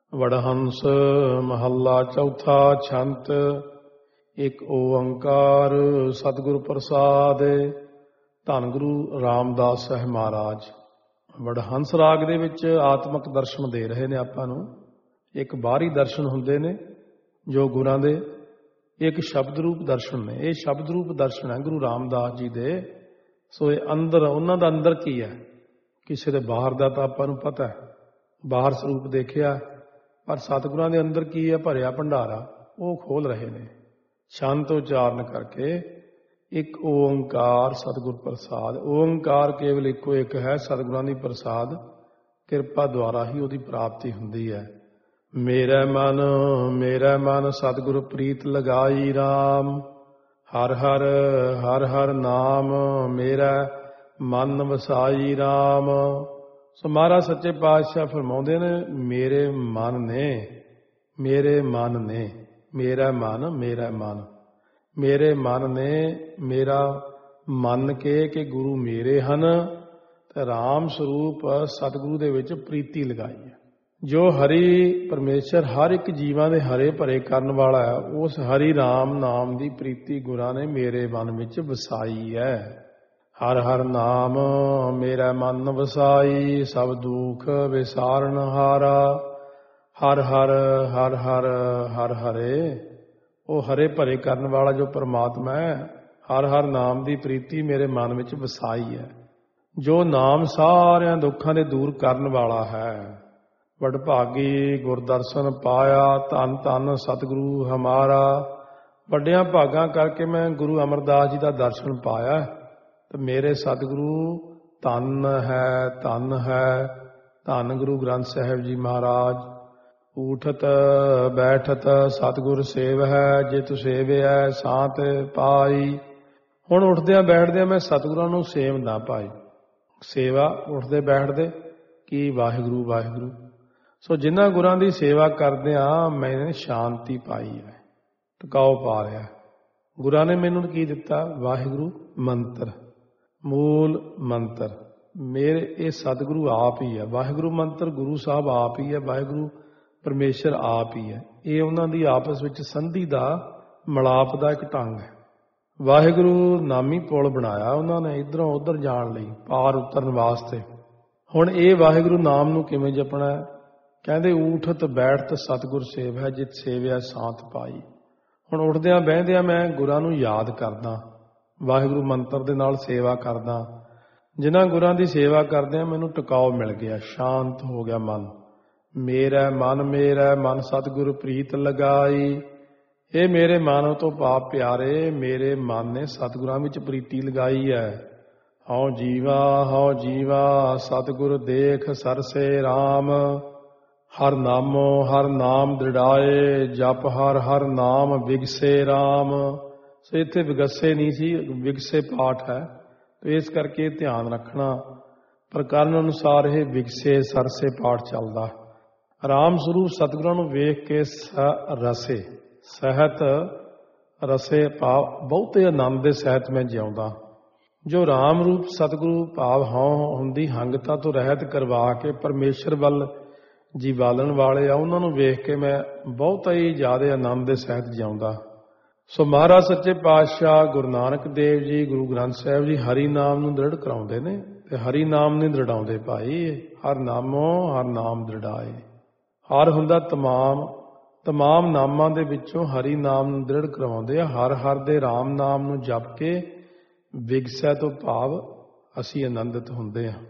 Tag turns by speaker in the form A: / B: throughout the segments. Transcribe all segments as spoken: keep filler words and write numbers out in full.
A: ਵਡਹੰਸ ਮਹੱਲਾ ਚੌਥਾ। ਛੰਤ ਇੱਕ ਓੰਕਾਰ ਸਤਿਗੁਰ ਪ੍ਰਸਾਦ। ਧੰਨ ਗੁਰੂ ਰਾਮਦਾਸ ਸਾਹਿਬ ਮਹਾਰਾਜ ਵਡਹੰਸ ਰਾਗ ਦੇ ਵਿੱਚ ਆਤਮਿਕ ਦਰਸ਼ਨ ਦੇ ਰਹੇ ਨੇ ਆਪਾਂ ਨੂੰ। ਇੱਕ ਬਾਹਰੀ ਦਰਸ਼ਨ ਹੁੰਦੇ ਨੇ ਜੋ ਗੁਰਾਂ ਦੇ, ਇੱਕ ਸ਼ਬਦ ਰੂਪ ਦਰਸ਼ਨ ਨੇ। ਇਹ ਸ਼ਬਦ ਰੂਪ ਦਰਸ਼ਨ ਹੈ ਗੁਰੂ ਰਾਮਦਾਸ ਜੀ ਦੇ। ਸੋ ਇਹ ਅੰਦਰ, ਉਹਨਾਂ ਦਾ ਅੰਦਰ ਕੀ ਹੈ, ਕਿਸੇ ਦੇ ਬਾਹਰ ਦਾ ਤਾਂ ਆਪਾਂ ਨੂੰ ਪਤਾ ਹੈ, ਬਾਹਰ ਸਰੂਪ ਦੇਖਿਆ, ਪਰ ਸਤਿਗੁਰਾਂ ਦੇ ਅੰਦਰ ਕੀ ਹੈ ਭਰਿਆ ਭੰਡਾਰਾ, ਉਹ ਖੋਲ ਰਹੇ ਨੇ ਸ਼ਾਂਤ ਉਚਾਰਨ ਕਰਕੇ। ਇੱਕ ਓੰਕਾਰ ਸਤਿਗੁਰ ਪ੍ਰਸਾਦ। ਓੰਕਾਰ ਕੇਵਲ ਇੱਕੋ ਇੱਕ ਹੈ, ਸਤਿਗੁਰਾਂ ਦੀ ਪ੍ਰਸਾਦ ਕਿਰਪਾ ਦੁਆਰਾ ਹੀ ਉਹਦੀ ਪ੍ਰਾਪਤੀ ਹੁੰਦੀ ਹੈ। ਮੇਰਾ ਮਨ ਮੇਰਾ ਮਨ ਸਤਿਗੁਰ ਪ੍ਰੀਤ ਲਗਾਈ ਰਾਮ, ਹਰ ਹਰ ਹਰ ਹਰ ਨਾਮ ਮੇਰਾ ਮਨ ਵਸਾਈ ਰਾਮ। ਸੋ ਮਹਾਰਾਜ ਸੱਚੇ ਪਾਤਸ਼ਾਹ ਫਰਮਾਉਂਦੇ ਨੇ, ਮੇਰੇ ਮਨ ਨੇ ਮੇਰੇ ਮਨ ਨੇ ਮੇਰਾ ਮਨ ਮੇਰਾ ਮਨ ਮੇਰੇ ਮਨ ਨੇ ਮੇਰਾ ਮੰਨ ਕੇ ਕਿ ਗੁਰੂ ਮੇਰੇ ਹਨ ਤੇ ਰਾਮ ਸਰੂਪ ਸਤਿਗੁਰੂ ਦੇ ਵਿੱਚ ਪ੍ਰੀਤੀ ਲਗਾਈ ਹੈ। ਜੋ ਹਰੀ ਪਰਮੇਸ਼ਰ ਹਰ ਇੱਕ ਜੀਵਾਂ ਦੇ ਹਰੇ ਭਰੇ ਕਰਨ ਵਾਲਾ ਹੈ, ਉਸ ਹਰੀ ਰਾਮ ਨਾਮ ਦੀ ਪ੍ਰੀਤੀ ਗੁਰਾਂ ਨੇ ਮੇਰੇ ਮਨ ਵਿੱਚ ਵਸਾਈ ਹੈ। ਹਰ ਹਰ ਨਾਮ ਮੇਰਾ ਮਨ ਵਸਾਈ, ਸਭ ਦੁੱਖ ਵਿਸਾਰਨ ਹਾਰਾ। ਹਰ ਹਰ ਹਰ ਹਰ ਹਰ ਹਰੇ, ਉਹ ਹਰੇ ਭਰੇ ਕਰਨ ਵਾਲਾ ਜੋ ਪਰਮਾਤਮਾ ਹੈ, ਹਰ ਹਰ ਨਾਮ ਦੀ ਪ੍ਰੀਤੀ ਮੇਰੇ ਮਨ ਵਿੱਚ ਵਸਾਈ ਹੈ। ਜੋ ਨਾਮ ਸਾਰਿਆਂ ਦੁੱਖਾਂ ਦੇ ਦੂਰ ਕਰਨ ਵਾਲਾ ਹੈ। ਵਡਭਾਗੀ ਗੁਰਦਰਸ਼ਨ ਪਾਇਆ, ਧੰਨ ਧੰਨ ਸਤਿਗੁਰੂ ਹਮਾਰਾ। ਵੱਡਿਆਂ ਭਾਗਾਂ ਕਰਕੇ ਮੈਂ ਗੁਰੂ ਅਮਰਦਾਸ ਜੀ ਦਾ ਦਰਸ਼ਨ ਪਾਇਆ ਤੇ ਮੇਰੇ ਸਤਿਗੁਰੂ ਧੰਨ ਹੈ ਧੰਨ ਹੈ। ਧੰਨ ਗੁਰੂ ਗ੍ਰੰਥ ਸਾਹਿਬ ਜੀ ਮਹਾਰਾਜ। ਊਠਤ ਬੈਠਤ ਸਤਿਗੁਰ ਸੇਵ ਹੈ, ਜਿਤੁ ਸੇਵਿਆ ਸਾਤ ਪਾਈ। ਹੁਣ ਉੱਠਦਿਆਂ ਬੈਠਦਿਆਂ ਮੈਂ ਸਤਿਗੁਰਾਂ ਨੂੰ ਸੇਵਦਾ ਭਾਈ। ਸੇਵਾ ਉੱਠਦੇ ਬੈਠਦੇ ਕੀ ਵਾਹਿਗੁਰੂ ਵਾਹਿਗੁਰੂ। ਸੋ ਜਿਨ੍ਹਾਂ ਗੁਰਾਂ ਦੀ ਸੇਵਾ ਕਰਦਿਆਂ ਮੈਂ ਸ਼ਾਂਤੀ ਪਾਈ ਹੈ, ਟਿਕਾਓ ਪਾ ਲਿਆ। ਗੁਰਾਂ ਨੇ ਮੈਨੂੰ ਕੀ ਦਿੱਤਾ? ਵਾਹਿਗੁਰੂ ਮੰਤਰ, ਮੂਲ ਮੰਤਰ। ਮੇਰੇ ਇਹ ਸਤਿਗੁਰੂ ਆਪ ਹੀ ਹੈ। ਵਾਹਿਗੁਰੂ ਮੰਤਰ ਗੁਰੂ ਸਾਹਿਬ ਆਪ ਹੀ ਹੈ, ਵਾਹਿਗੁਰੂ ਪਰਮੇਸ਼ਰ ਆਪ ਹੀ ਹੈ। ਇਹ ਉਹਨਾਂ ਦੀ ਆਪਸ ਵਿੱਚ ਸੰਧੀ ਦਾ, ਮਿਲਾਪ ਦਾ ਇੱਕ ਢੰਗ ਹੈ। ਵਾਹਿਗੁਰੂ ਨਾਮੀ ਪੁਲ ਬਣਾਇਆ ਉਹਨਾਂ ਨੇ ਇੱਧਰੋਂ ਉੱਧਰ ਜਾਣ ਲਈ, ਪਾਰ ਉਤਰਨ ਵਾਸਤੇ। ਹੁਣ ਇਹ ਵਾਹਿਗੁਰੂ ਨਾਮ ਨੂੰ ਕਿਵੇਂ ਜਪਣਾ ਹੈ? ਕਹਿੰਦੇ ਊਠਤ ਬੈਠਤ ਸਤਿਗੁਰ ਸੇਵ ਹੈ, ਜਿਤ ਸੇਵਿਆ ਸਾਥ ਪਾਈ। ਹੁਣ ਉੱਠਦਿਆਂ ਬਹਿੰਦਿਆਂ ਮੈਂ ਗੁਰਾਂ ਨੂੰ ਯਾਦ ਕਰਦਾ, ਵਾਹਿਗੁਰੂ ਮੰਤਰ ਦੇ ਨਾਲ ਸੇਵਾ ਕਰਦਾ। ਜਿਨ੍ਹਾਂ ਗੁਰਾਂ ਦੀ ਸੇਵਾ ਕਰਦਿਆਂ ਮੈਨੂੰ ਟਿਕਾਓ ਮਿਲ ਗਿਆ, ਸ਼ਾਂਤ ਹੋ ਗਿਆ ਮਨ। ਮੇਰਾ ਮਨ ਮੇਰਾ ਮਨ ਸਤਿਗੁਰ ਪ੍ਰੀਤ ਲਗਾਈ। ਇਹ ਮੇਰੇ ਮਨ ਤੋਂ ਪਾਪ ਪਿਆਰੇ, ਮੇਰੇ ਮਨ ਨੇ ਸਤਿਗੁਰਾਂ ਵਿੱਚ ਪ੍ਰੀਤੀ ਲਗਾਈ ਹੈ। ਹਉ ਜੀਵਾ ਹਉ ਜੀਵਾ ਸਤਿਗੁਰ ਦੇਖ ਸਰਸੇ ਰਾਮ। ਹਰ ਨਾਮੋ ਹਰ ਨਾਮ ਦ੍ਰਿੜਾਏ, ਜਪ ਹਰ ਹਰ ਨਾਮ ਵਿਗਸੇ ਰਾਮ। ਸੋ ਇੱਥੇ ਵਿਗਸੇ ਨਹੀਂ ਸੀ, ਵਿਗਸੇ ਪਾਠ ਹੈ, ਤੇ ਇਸ ਕਰਕੇ ਧਿਆਨ ਰੱਖਣਾ। ਪ੍ਰਕਰਨ ਅਨੁਸਾਰ ਇਹ ਵਿਗਸੇ ਸਰਸੇ ਪਾਠ ਚੱਲਦਾ। ਰਾਮ ਸਰੂਪ ਸਤਿਗੁਰਾਂ ਨੂੰ ਵੇਖ ਕੇ ਸ ਰਸੇ ਸਹਿਤ ਰਸੇ ਭਾਵ ਬਹੁਤੇ ਆਨੰਦ ਦੇ ਸਹਿਤ ਮੈਂ ਜਿਉਂਦਾ। ਜੋ ਰਾਮ ਰੂਪ ਸਤਿਗੁਰੂ ਭਾਵ ਹਉ ਹੁੰਦੀ ਹੰਗਤਾ ਤੋਂ ਰਹਿਤ ਕਰਵਾ ਕੇ ਪਰਮੇਸ਼ਰ ਵੱਲ ਜੀ ਬਾਲਣ ਵਾਲੇ ਆ, ਉਹਨਾਂ ਨੂੰ ਵੇਖ ਕੇ ਮੈਂ ਬਹੁਤਾ ਹੀ ਜ਼ਿਆਦਾ ਆਨੰਦ ਦੇ ਸਹਿਤ ਜਿਉਂਦਾ। ਸੋ ਮਹਾਰਾਜ ਸੱਚੇ ਪਾਤਸ਼ਾਹ ਗੁਰੂ ਨਾਨਕ ਦੇਵ ਜੀ, ਗੁਰੂ ਗ੍ਰੰਥ ਸਾਹਿਬ ਜੀ ਹਰੀ ਨਾਮ ਨੂੰ ਦ੍ਰਿੜ ਕਰਾਉਂਦੇ ਨੇ ਤੇ ਹਰੀ ਨਾਮ ਨਹੀਂ ਦ੍ਰਿੜਾਉਂਦੇ ਭਾਈ। ਹਰ ਨਾਮੋ ਹਰ ਨਾਮ ਦ੍ਰਿੜਾਏ। ਹਰ ਹੁੰਦਾ ਤਮਾਮ, ਤਮਾਮ ਨਾਮਾਂ ਦੇ ਵਿੱਚੋਂ ਹਰੀ ਨਾਮ ਨੂੰ ਦ੍ਰਿੜ ਕਰਵਾਉਂਦੇ ਆ। ਹਰ ਹਰ ਦੇ ਰਾਮ ਨਾਮ ਨੂੰ ਜਪ ਕੇ ਵਿਗਸੈ ਤੋਂ ਭਾਵ ਅਸੀਂ ਆਨੰਦਿਤ ਹੁੰਦੇ ਹਾਂ।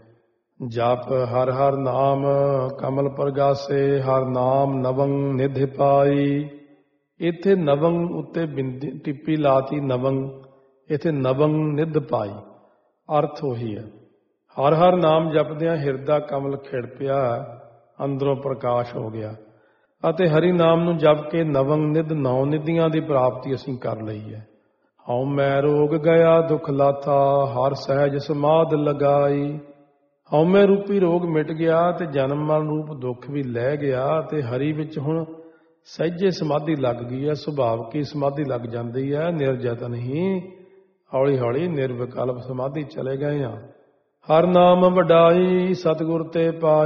A: ਜਪ ਹਰ ਹਰ ਨਾਮ ਕਮਲ ਪ੍ਰਗਾਸੇ, ਹਰ ਨਾਮ ਨਵੰ ਨਿਧਿ ਪਾਈ। ਇੱਥੇ ਨਵੰ ਉੱਤੇ ਬਿੰਦੀ ਟਿੱਪੀ ਲਾਤੀ, ਨਵੰ, ਇੱਥੇ ਨਵੰ ਨਿਧ ਪਾਈ, ਅਰਥ ਉਹੀ ਹੈ। ਹਰ ਹਰ ਨਾਮ ਜਪਦਿਆਂ ਹਿਰਦਾ ਕਮਲ ਖਿੜ ਪਿਆ, ਅੰਦਰੋਂ ਪ੍ਰਕਾਸ਼ ਹੋ ਗਿਆ। ਅਤੇ ਹਰੀ ਨਾਮ ਨੂੰ ਜਪ ਕੇ ਨਵੰ ਨਿਧ ਨੌ ਨਿਧੀਆਂ ਦੀ ਪ੍ਰਾਪਤੀ ਅਸੀਂ ਕਰ ਲਈ ਹੈ। ਹਉ ਮੈਂ ਰੋਗ ਗਿਆ ਦੁੱਖ ਲਾਥਾ, ਹਰ ਸਹਿਜ ਸਮਾਧ ਲਗਾਈ। ਹਉਮੈ ਰੂਪੀ ਰੋਗ ਮਿਟ ਗਿਆ ਤੇ ਜਨਮ ਮਰਨ ਰੂਪ ਦੁੱਖ ਵੀ ਲੈ ਗਿਆ, ਤੇ ਹਰੀ ਵਿੱਚ ਹੁਣ ਸਹਿਜੇ ਸਮਾਧੀ ਲੱਗ ਗਈ ਹੈ। ਸੁਭਾਵ ਕੀ ਸਮਾਧੀ ਲੱਗ ਜਾਂਦੀ ਹੈ, ਨਿਰਜਤਨ ਹੀ। ਹੌਲੀ ਹੌਲੀ ਨਿਰਵਿਕਲਪ ਸਮਾਧੀ ਚਲੇ ਗਏ ਹਾਂ। ਹਰ ਨਾਮ ਵਡਾਈ ਸਤਿਗੁਰ ਤੇ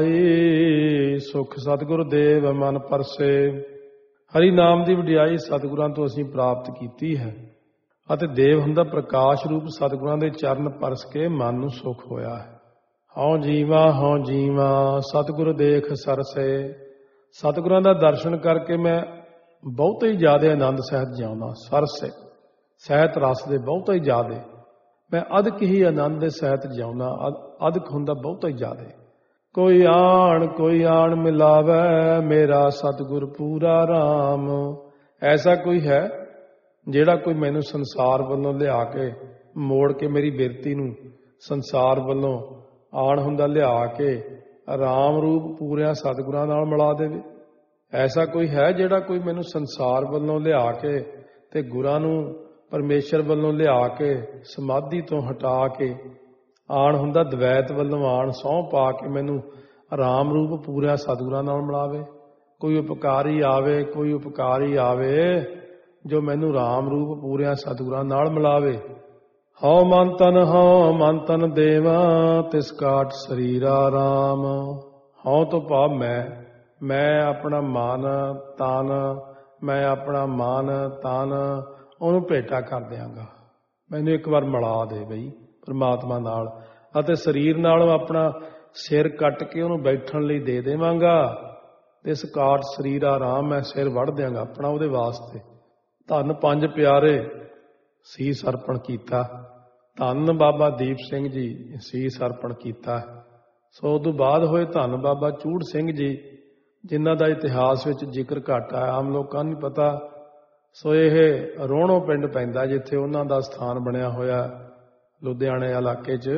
A: ਪਾਈ, ਸੁਖ ਸਤਿਗੁਰ ਦੇਵ ਮਨ ਪਰਸੇ। ਹਰੀ ਨਾਮ ਦੀ ਵਡਿਆਈ ਸਤਿਗੁਰਾਂ ਤੋਂ ਅਸੀਂ ਪ੍ਰਾਪਤ ਕੀਤੀ ਹੈ ਅਤੇ ਦੇਵ ਹੁੰਦਾ ਪ੍ਰਕਾਸ਼ ਰੂਪ ਸਤਿਗੁਰਾਂ ਦੇ ਚਰਨ ਪਰਸ ਕੇ ਮਨ ਨੂੰ ਸੁਖ ਹੋਇਆ ਹੈ। ਹਉ ਜੀਵਾ ਹਉ ਜੀਵਾ ਸਤਿਗੁਰ ਦੇਖ ਸਰਸੇ। ਸਤਿਗੁਰਾਂ ਦਾ ਦਰਸ਼ਨ ਕਰਕੇ ਮੈਂ ਬਹੁਤ ਹੀ ਜ਼ਿਆਦਾ ਆਨੰਦ ਸਹਿਤ ਜਿਉਂਦਾ। ਸਰਸੇ ਸਹਿਤ ਰਸ ਦੇ ਬਹੁਤ ਹੀ ਜ਼ਿਆਦੇ, ਮੈਂ ਅਧਿਕ ਹੀ ਆਨੰਦ ਦੇ ਸਹਿਤ ਜਿਉਂਦਾ। ਅਧਿਕ ਹੁੰਦਾ ਬਹੁਤ ਹੀ ਜ਼ਿਆਦੇ। ਕੋਈ ਆਣ ਕੋਈ ਆਣ ਮਿਲਾਵੈ, ਮੇਰਾ ਸਤਿਗੁਰ ਪੂਰਾ ਰਾਮ। ਐਸਾ ਕੋਈ ਹੈ ਜਿਹੜਾ ਕੋਈ ਮੈਨੂੰ ਸੰਸਾਰ ਵੱਲੋਂ ਲਿਆ ਕੇ ਮੋੜ ਕੇ ਮੇਰੀ ਬਿਰਤੀ ਨੂੰ ਸੰਸਾਰ ਵੱਲੋਂ ਆਣ ਹੁੰਦਾ ਲਿਆ ਕੇ ਰਾਮ ਰੂਪ ਪੂਰਿਆਂ ਸਤਿਗੁਰਾਂ ਨਾਲ ਮਿਲਾ ਦੇਵੇ। ਐਸਾ ਕੋਈ ਹੈ ਜਿਹੜਾ ਕੋਈ ਮੈਨੂੰ ਸੰਸਾਰ ਵੱਲੋਂ ਲਿਆ ਕੇ ਤੇ ਗੁਰਾਂ ਨੂੰ ਪਰਮੇਸ਼ਰ ਵੱਲੋਂ ਲਿਆ ਕੇ ਸਮਾਧੀ ਤੋਂ ਹਟਾ ਕੇ ਆਣ ਹੁੰਦਾ ਦਵੈਤ ਵੱਲੋਂ ਆਣ ਸਹੁੰ ਪਾ ਕੇ ਮੈਨੂੰ ਰਾਮ ਰੂਪ ਪੂਰਿਆਂ ਸਤਿਗੁਰਾਂ ਨਾਲ ਮਿਲਾਵੇ। ਕੋਈ ਉਪਕਾਰੀ ਆਵੇ, ਕੋਈ ਉਪਕਾਰੀ ਆਵੇ ਜੋ ਮੈਨੂੰ ਰਾਮ ਰੂਪ ਪੂਰਿਆਂ ਸਤਿਗੁਰਾਂ ਨਾਲ ਮਿਲਾਵੇ। ਹਉ ਮਨ ਤਨ ਹਉ ਮਨ ਤਨ ਦੇਵਾ, ਤਿਸ ਕਾਟ ਸਰੀਰਾ ਰਾਮ। ਹਉ ਤੋਂ ਭਾਵ ਮੈਂ, ਮੈਂ ਆਪਣਾ ਮਨ ਤਨ, ਮੈਂ ਆਪਣਾ ਮਨ ਤਨ ਉਹਨੂੰ ਭੇਟਾ ਕਰ ਦਿਆਂਗਾ। ਮੈਨੂੰ ਇੱਕ ਵਾਰ ਮਿਲਾ ਦੇ ਬਈ ਪਰਮਾਤਮਾ ਨਾਲ, ਅਤੇ ਸਰੀਰ ਨਾਲ ਆਪਣਾ ਸਿਰ ਕੱਟ ਕੇ ਉਹਨੂੰ ਬੈਠਣ ਲਈ ਦੇ ਦੇਵਾਂਗਾ। ਇਸ ਕਾਟ ਸਰੀਰ ਆਰਾਮ, ਮੈਂ ਸਿਰ ਵੜ ਦਿਆਂਗਾ ਆਪਣਾ ਉਹਦੇ ਵਾਸਤੇ। ਧੰਨ ਪੰਜ ਪਿਆਰੇ ਸੀਸ ਅਰਪਣ ਕੀਤਾ। ਧੰਨ ਬਾਬਾ ਦੀਪ ਸਿੰਘ ਜੀ ਸੀਸ ਅਰਪਣ ਕੀਤਾ। ਸੋ ਉਦੋਂ ਬਾਅਦ ਹੋਏ ਧੰਨ ਬਾਬਾ ਚੂੜ ਸਿੰਘ ਜੀ, ਜਿਨ੍ਹਾਂ ਦਾ ਇਤਿਹਾਸ ਵਿੱਚ ਜ਼ਿਕਰ ਘੱਟ ਹੈ, ਆਮ ਲੋਕਾਂ ਨੂੰ ਪਤਾ। ਸੋ ਇਹ ਰੋਹਣੋ ਪਿੰਡ ਪੈਂਦਾ ਜਿੱਥੇ ਉਹਨਾਂ ਦਾ ਸਥਾਨ ਬਣਿਆ ਹੋਇਆ ਲੁਧਿਆਣੇ ਇਲਾਕੇ 'ਚ।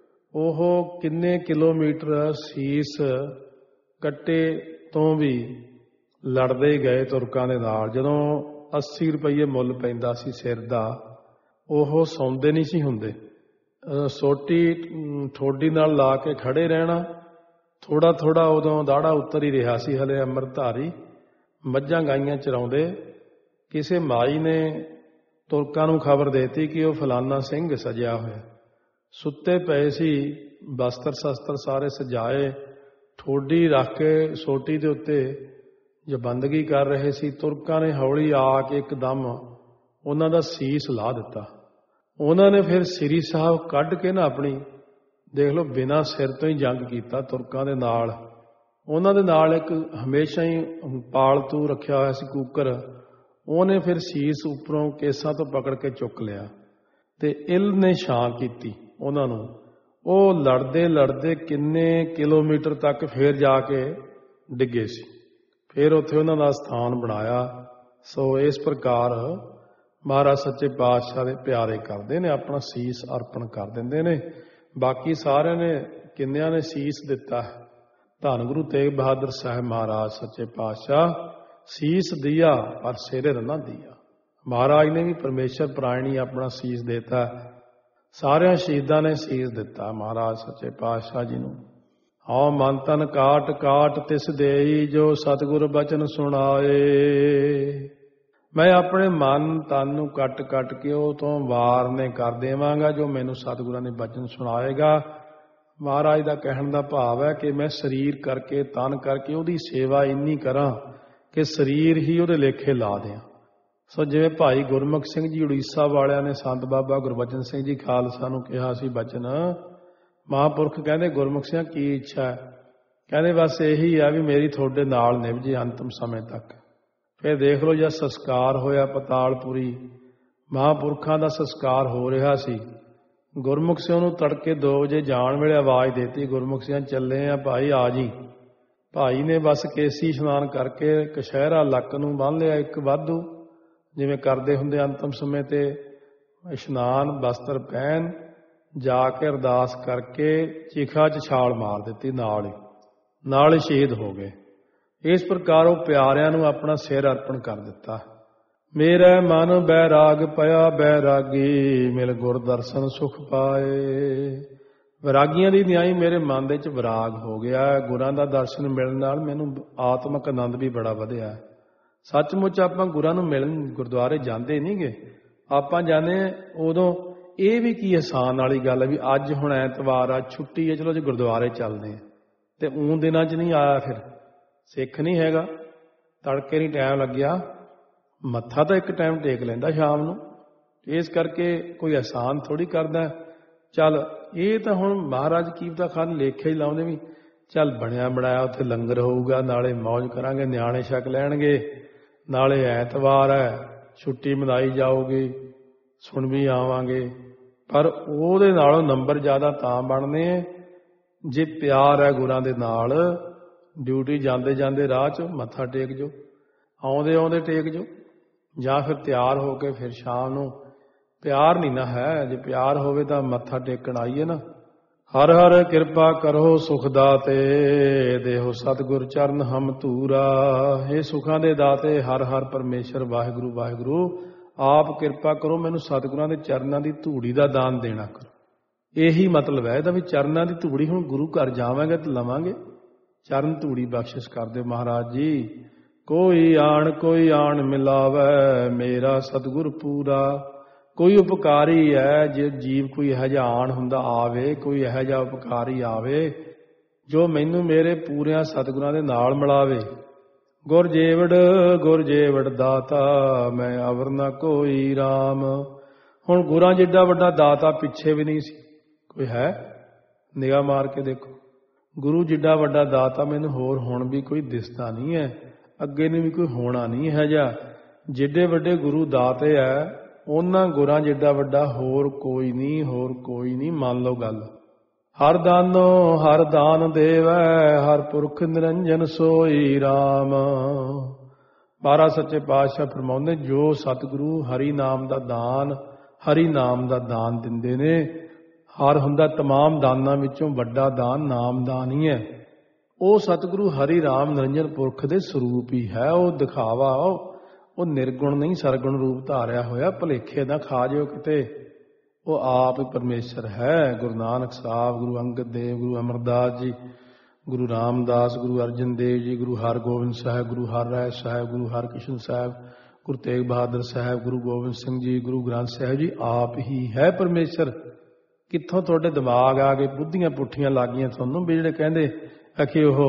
A: ਉਹ ਕਿੰਨੇ ਕਿਲੋਮੀਟਰ ਸੀਸ ਕੱਟੇ ਤੋਂ ਵੀ ਲੜਦੇ ਗਏ ਤੁਰਕਾਂ ਦੇ ਨਾਲ। ਜਦੋਂ ਅੱਸੀ ਰੁਪਈਏ ਮੁੱਲ ਪੈਂਦਾ ਸੀ ਸਿਰ ਦਾ, ਉਹ ਸੌਂਦੇ ਨਹੀਂ ਸੀ ਹੁੰਦੇ। ਸੋਟੀ ਠੋਡੀ ਨਾਲ ਲਾ ਕੇ ਖੜੇ ਰਹਿਣਾ। ਥੋੜਾ ਥੋੜਾ ਉਦੋਂ ਦਾੜਾ ਉੱਤਰ ਹੀ ਰਿਹਾ ਸੀ, ਹਲੇ ਅੰਮ੍ਰਿਤਧਾਰੀ ਮੱਝਾਂ ਗਾਈਆਂ ਚਰਾਉਂਦੇ। ਕਿਸੇ ਮਾਈ ਨੇ ਤੁਰਕਾਂ ਨੂੰ ਖਬਰ ਦੇਤੀ ਕਿ ਉਹ ਫਲਾਨਾ ਸਿੰਘ ਸਜਿਆ ਹੋਇਆ। ਸੁੱਤੇ ਪਏ ਸੀ, ਬਸਤਰ ਸ਼ਸਤਰ ਸਾਰੇ ਸਜਾਏ, ਠੋਡੀ ਰੱਖ ਕੇ ਸੋਟੀ ਦੇ ਉੱਤੇ ਜੋ ਬੰਦਗੀ ਕਰ ਰਹੇ ਸੀ। ਤੁਰਕਾਂ ਨੇ ਹੌਲੀ ਆ ਕੇ ਇੱਕਦਮ ਉਹਨਾਂ ਦਾ ਸੀਸ ਲਾ ਦਿੱਤਾ। ਉਹਨਾਂ ਨੇ ਫਿਰ ਸ੍ਰੀ ਸਾਹਿਬ ਕੱਢ ਕੇ ਨਾ ਆਪਣੀ, ਦੇਖ ਲਓ, ਬਿਨਾਂ ਸਿਰ ਤੋਂ ਹੀ ਜੰਗ ਕੀਤਾ ਤੁਰਕਾਂ ਦੇ ਨਾਲ। ਉਹਨਾਂ ਦੇ ਨਾਲ ਇੱਕ ਹਮੇਸ਼ਾ ਹੀ ਪਾਲਤੂ ਰੱਖਿਆ ਹੋਇਆ ਸੀ ਕੂਕਰ, ਉਹਨੇ ਫਿਰ ਸੀਸ ਉੱਪਰੋਂ ਕੇਸਾਂ ਤੋਂ ਪਕੜ ਕੇ ਚੁੱਕ ਲਿਆ ਤੇ ਇਲ ਨੇ ਛਾਂ ਕੀਤੀ ਉਹਨਾਂ ਨੂੰ। ਉਹ ਲੜਦੇ ਲੜਦੇ ਕਿੰਨੇ ਕਿਲੋਮੀਟਰ ਤੱਕ ਫੇਰ ਜਾ ਕੇ ਡਿੱਗੇ ਸੀ। ਫਿਰ ਉੱਥੇ ਉਹਨਾਂ ਦਾ ਸਥਾਨ ਬਣਾਇਆ। ਸੋ ਇਸ ਪ੍ਰਕਾਰ ਮਹਾਰਾਜ ਸੱਚੇ ਪਾਤਸ਼ਾਹ ਦੇ ਪਿਆਰੇ ਕਰਦੇ ਨੇ, ਆਪਣਾ ਸੀਸ ਅਰਪਣ ਕਰ ਦਿੰਦੇ ਨੇ। ਬਾਕੀ ਸਾਰਿਆਂ ਨੇ ਕਿੰਨਿਆਂ ਨੇ ਸੀਸ ਦਿੱਤਾ। ਧੰਨ ਗੁਰੂ ਤੇਗ ਬਹਾਦਰ ਸਾਹਿਬ ਮਹਾਰਾਜ ਸੱਚੇ ਪਾਤਸ਼ਾਹ ਸੀਸ ਦਿਆ ਪਰ ਸਿਰੇ ਨਾ ਦਿਆ। ਮਹਾਰਾਜ ਨੇ ਵੀ ਪਰਮੇਸ਼ਰ ਪ੍ਰਾਇਣੀ ਆਪਣਾ ਸੀਸ ਦੇਤਾ। ਸਾਰਿਆਂ ਸ਼ਹੀਦਾਂ ਨੇ ਸੀਸ ਦਿੱਤਾ ਮਹਾਰਾਜ ਸੱਚੇ ਪਾਤਸ਼ਾਹ ਜੀ ਨੂੰ। ਹਉ ਮਨ ਤਨ ਕਾਟ ਕਾਟ ਤਿਸ ਦੇਈ, ਜੋ ਸਤਿਗੁਰ ਬਚਨ ਸੁਣਾਏ। ਮੈਂ ਆਪਣੇ ਮਨ ਤਨ ਨੂੰ ਕੱਟ ਕੱਟ ਕੇ ਉਹ ਤੋਂ ਵਾਰ ਨੇ ਕਰ ਦੇਵਾਂਗਾ ਜੋ ਮੈਨੂੰ ਸਤਿਗੁਰਾਂ ਨੇ ਬਚਨ ਸੁਣਾਏਗਾ। ਮਹਾਰਾਜ ਦਾ ਕਹਿਣ ਦਾ ਭਾਵ ਹੈ ਕਿ ਮੈਂ ਸਰੀਰ ਕਰਕੇ, ਤਨ ਕਰਕੇ ਉਹਦੀ ਸੇਵਾ ਇੰਨੀ ਕਰਾਂ ਕਿ ਸਰੀਰ ਹੀ ਉਹਦੇ ਲੇਖੇ ਲਾ ਦਿਆਂ। ਸੋ ਜਿਵੇਂ ਭਾਈ ਗੁਰਮੁਖ ਸਿੰਘ ਜੀ ਉੜੀਸਾ ਵਾਲਿਆਂ ਨੇ ਸੰਤ ਬਾਬਾ ਗੁਰਬਚਨ ਸਿੰਘ ਜੀ ਖਾਲਸਾ ਨੂੰ ਕਿਹਾ ਸੀ ਬਚਨ, ਮਹਾਂਪੁਰਖ ਕਹਿੰਦੇ ਗੁਰਮੁਖ ਸਿੰਘ ਕੀ ਇੱਛਾ ਹੈ? ਕਹਿੰਦੇ ਬਸ ਇਹੀ ਆ ਵੀ ਮੇਰੀ ਤੁਹਾਡੇ ਨਾਲ ਨਿਭ ਜੇ ਅੰਤਮ ਸਮੇਂ ਤੱਕ। ਫਿਰ ਦੇਖ ਲਓ, ਜਦ ਸੰਸਕਾਰ ਹੋਇਆ ਪਤਾਲਪੁਰੀ, ਮਹਾਂਪੁਰਖਾਂ ਦਾ ਸੰਸਕਾਰ ਹੋ ਰਿਹਾ ਸੀ। ਗੁਰਮੁਖ ਸਿੰਘ ਨੂੰ ਤੜਕੇ ਦੋ ਵਜੇ ਜਾਣ ਵੇਲੇ ਆਵਾਜ਼ ਦੇਤੀ, ਗੁਰਮੁਖ ਸਿੰਘ ਚੱਲੇ ਆ ਭਾਈ, ਆ ਜੀ। ਭਾਈ ਨੇ ਬਸ ਕੇਸੀ ਇਸ਼ਨਾਨ ਕਰਕੇ ਕਸ਼ਹਿਰਾ ਲੱਕ ਨੂੰ ਬੰਨ੍ਹ ਲਿਆ ਇੱਕ ਵਾਧੂ, ਜਿਵੇਂ ਕਰਦੇ ਹੁੰਦੇ ਅੰਤਮ ਸਮੇਂ ਤੇ ਇਸ਼ਨਾਨ, ਬਸਤਰ ਪਹਿਨ, ਜਾ ਕੇ ਅਰਦਾਸ ਕਰਕੇ ਚਿਖਾ 'ਚ ਛਾਲ ਮਾਰ ਦਿੱਤੀ, ਨਾਲ ਹੀ ਨਾਲ ਹੀ ਸ਼ਹੀਦ ਹੋ ਗਏ। ਇਸ ਪ੍ਰਕਾਰ ਉਹ ਪਿਆਰਿਆਂ ਨੂੰ ਆਪਣਾ ਸਿਰ ਅਰਪਣ ਕਰ ਦਿੱਤਾ। ਮੇਰਾ ਮਨ ਬੈਰਾਗ ਪਿਆ ਬੈਰਾਗੀ, ਮਿਲ ਗੁਰ ਦਰਸ਼ਨ ਸੁਖ ਪਾਏ। ਵਿਰਾਗੀਆਂ ਦੀ ਨਿਆਈ ਮੇਰੇ ਮਨ ਦੇ ਵਿੱਚ ਵਿਰਾਗ ਹੋ ਗਿਆ। ਗੁਰਾਂ ਦਾ ਦਰਸ਼ਨ ਮਿਲਣ ਨਾਲ ਮੈਨੂੰ ਆਤਮਿਕ ਆਨੰਦ ਵੀ ਬੜਾ ਵਧਿਆ। ਸੱਚਮੁੱਚ ਆਪਾਂ ਗੁਰਾਂ ਨੂੰ ਮਿਲਣ ਗੁਰਦੁਆਰੇ ਜਾਂਦੇ ਨਹੀਂ ਗੇ, ਆਪਾਂ ਜਾਂਦੇ ਉਦੋਂ ਇਹ ਵੀ ਕੀ ਆਸਾਨ ਵਾਲੀ ਗੱਲ ਹੈ ਵੀ ਅੱਜ ਹੁਣ ਐਤਵਾਰ ਆ, ਛੁੱਟੀ ਹੈ, ਚਲੋ ਜੀ ਗੁਰਦੁਆਰੇ ਚੱਲਦੇ ਆ, ਤੇ ਊਂ ਦਿਨਾਂ 'ਚ ਨਹੀਂ ਆਇਆ, ਫਿਰ ਸਿੱਖ ਨਹੀਂ ਹੈਗਾ, ਤੜਕੇ ਨਹੀਂ ਟਾਈਮ ਲੱਗਿਆ, ਮੱਥਾ ਤਾਂ ਇੱਕ ਟਾਈਮ ਟੇਕ ਲੈਂਦਾ ਸ਼ਾਮ ਨੂੰ। ਇਸ ਕਰਕੇ ਕੋਈ ਆਸਾਨ ਥੋੜ੍ਹੀ ਕਰਦਾ। ਚੱਲ ਇਹ ਤਾਂ ਹੁਣ ਮਹਾਰਾਜ ਕੀ ਪਤਾ ਖਾਨ ਲੇਖੇ ਹੀ ਲਾਉਂਦੇ ਵੀ ਚੱਲ ਬਣਿਆ ਬਣਾਇਆ ਉੱਥੇ ਲੰਗਰ ਹੋਊਗਾ, ਨਾਲੇ ਮੌਜ ਕਰਾਂਗੇ, ਨਿਆਣੇ ਛਕ ਲੈਣਗੇ, ਨਾਲੇ ਐਤਵਾਰ ਹੈ, ਛੁੱਟੀ ਮਨਾਈ ਜਾਊਗੀ, ਸੁਣ ਵੀ ਆਵਾਂਗੇ। ਪਰ ਉਹਦੇ ਨਾਲੋਂ ਨੰਬਰ ਜ਼ਿਆਦਾ ਤਾਂ ਬਣਨੇ ਜੇ ਪਿਆਰ ਹੈ ਗੁਰਾਂ ਦੇ ਨਾਲ। ਡਿਊਟੀ ਜਾਂਦੇ ਜਾਂਦੇ ਰਾਹ 'ਚ ਮੱਥਾ ਟੇਕ ਜਾਓ, ਆਉਂਦੇ ਆਉਂਦੇ ਟੇਕ ਜਾਓ, ਜਾਂ ਫਿਰ ਤਿਆਰ ਹੋ ਕੇ ਫਿਰ ਸ਼ਾਮ ਨੂੰ। ਪਿਆਰ ਨਹੀਂ ਨਾ ਹੈ, ਜੇ ਪਿਆਰ ਹੋਵੇ ਤਾਂ ਮੱਥਾ ਟੇਕਣ ਆਈਏ ਨਾ। ਹਰ ਹਰ ਕਿਰਪਾ ਕਰੋ ਸੁਖ ਦਾਤੇ, ਦੇਹੋ ਸਤਿਗੁਰ ਚਰਨ ਹਮ ਧੂਰਾ। ਇਹ ਸੁਖਾਂ ਦੇ ਦਾਤੇ ਹਰ ਹਰ ਪਰਮੇਸ਼ਰ ਵਾਹਿਗੁਰੂ ਵਾਹਿਗੁਰੂ, ਆਪ ਕਿਰਪਾ ਕਰੋ ਮੈਨੂੰ ਸਤਿਗੁਰਾਂ ਦੇ ਚਰਨਾਂ ਦੀ ਧੂੜੀ ਦਾ ਦਾਨ ਦੇਣਾ ਕਰੋ। ਇਹੀ ਮਤਲਬ ਹੈ ਇਹਦਾ ਵੀ ਚਰਨਾਂ ਦੀ ਧੂੜੀ। ਹੁਣ ਗੁਰੂ ਘਰ ਜਾਵਾਂਗੇ ਤਾਂ ਲਵਾਂਗੇ, ਚਰਨ ਧੂੜੀ ਬਖਸ਼ਿਸ਼ ਕਰ ਦਿਓ ਮਹਾਰਾਜ ਜੀ। ਕੋਈ ਆਣ ਕੋਈ ਆਣ ਮਿਲਾਵੈ, ਮੇਰਾ ਸਤਿਗੁਰ ਪੂਰਾ। ਕੋਈ ਉਪਕਾਰੀ ਹੈ, ਜੇ ਜੀਵ ਕੋਈ ਇਹੋ ਜਿਹਾ ਆਣ ਹੁੰਦਾ ਆਵੇ, ਕੋਈ ਇਹੋ ਜਿਹਾ ਉਪਕਾਰੀ ਆਵੇ ਜੋ ਮੈਨੂੰ ਮੇਰੇ ਪੂਰਿਆਂ ਸਤਿਗੁਰਾਂ ਦੇ ਨਾਲ ਮਿਲਾਵੇ। ਗੁਰ ਜੇਵੜ ਗੁਰ ਜੇਵੜ ਦਾਤਾ, ਮੈਂ ਅਵਰ ਨਾ ਕੋਈ ਰਾਮ। ਹੁਣ ਗੁਰਾਂ ਜਿੱਡਾ ਵੱਡਾ ਦਾਤਾ ਪਿੱਛੇ ਵੀ ਨਹੀਂ ਸੀ ਕੋਈ ਹੈ। ਨਿਗਾਹ ਮਾਰ ਕੇ ਦੇਖੋ, ਗੁਰੂ ਜਿੱਡਾ ਵੱਡਾ ਦਾਤਾ ਮੈਨੂੰ ਹੋਰ ਹੁਣ ਵੀ ਕੋਈ ਦਿਸਦਾ ਨਹੀਂ ਹੈ, ਅੱਗੇ ਨੂੰ ਵੀ ਕੋਈ ਹੋਣਾ ਨਹੀਂ ਹੈ। ਜਾਂ ਜਿੱਡੇ ਵੱਡੇ ਗੁਰੂ ਦਾਤੇ ਹੈ, ਉਹਨਾਂ ਗੁਰਾਂ ਜਿੱਡਾ ਵੱਡਾ ਹੋਰ ਕੋਈ ਨਹੀਂ, ਹੋਰ ਕੋਈ ਨਹੀਂ। ਮੰਨ ਲਓ ਗੱਲ। ਹਰ ਦਾਨੋ ਹਰ ਦਾਨ ਦੇਵੈ, ਹਰ ਪੁਰਖ ਨਿਰੰਜਨ ਸੋਈ ਰਾਮ। ਮਹਾਰਾਜ ਸੱਚੇ ਪਾਤਸ਼ਾਹ ਫਰਮਾਉਂਦੇ, ਜੋ ਸਤਿਗੁਰੂ ਹਰੀ ਨਾਮ ਦਾ ਦਾਨ, ਹਰੀ ਨਾਮ ਦਾ ਦਾਨ ਦਿੰਦੇ ਨੇ। ਹਰ ਹੁੰਦਾ ਤਮਾਮ ਦਾਨਾਂ ਵਿੱਚੋਂ ਵੱਡਾ ਦਾਨ ਨਾਮ ਦਾਨ ਹੀ ਹੈ। ਉਹ ਸਤਿਗੁਰੂ ਹਰੀ ਰਾਮ ਨਿਰੰਜਨ ਪੁਰਖ ਦੇ ਸਰੂਪ ਹੀ ਹੈ। ਉਹ ਦਿਖਾਵਾ, ਉਹ ਉਹ ਨਿਰਗੁਣ ਨਹੀਂ ਸਰਗੁਣ ਰੂਪ ਧਾਰਿਆ ਹੋਇਆ। ਭੁਲੇਖੇ ਨਾ ਖਾ ਜਿਓ ਕਿਤੇ, ਉਹ ਆਪ ਹੀ ਪਰਮੇਸ਼ਰ ਹੈ। ਗੁਰੂ ਨਾਨਕ ਸਾਹਿਬ, ਗੁਰੂ ਅੰਗਦ ਦੇਵ, ਗੁਰੂ ਅਮਰਦਾਸ ਜੀ, ਗੁਰੂ ਰਾਮਦਾਸ, ਗੁਰੂ ਅਰਜਨ ਦੇਵ ਜੀ, ਗੁਰੂ ਹਰਗੋਬਿੰਦ ਸਾਹਿਬ, ਗੁਰੂ ਹਰਿਰਾਏ ਸਾਹਿਬ, ਗੁਰੂ ਹਰਕ੍ਰਿਸ਼ਨ ਸਾਹਿਬ, ਗੁਰੂ ਤੇਗ ਬਹਾਦਰ ਸਾਹਿਬ, ਗੁਰੂ ਗੋਬਿੰਦ ਸਿੰਘ ਜੀ, ਗੁਰੂ ਗ੍ਰੰਥ ਸਾਹਿਬ ਜੀ, ਆਪ ਹੀ ਹੈ ਪਰਮੇਸ਼ਰ। ਕਿੱਥੋਂ ਤੁਹਾਡੇ ਦਿਮਾਗ ਆ ਗਏ, ਬੁੱਧੀਆਂ ਪੁੱਠੀਆਂ ਲੱਗ ਗਈਆਂ ਤੁਹਾਨੂੰ ਵੀ ਜਿਹੜੇ ਕਹਿੰਦੇ ਅਖੇ ਉਹ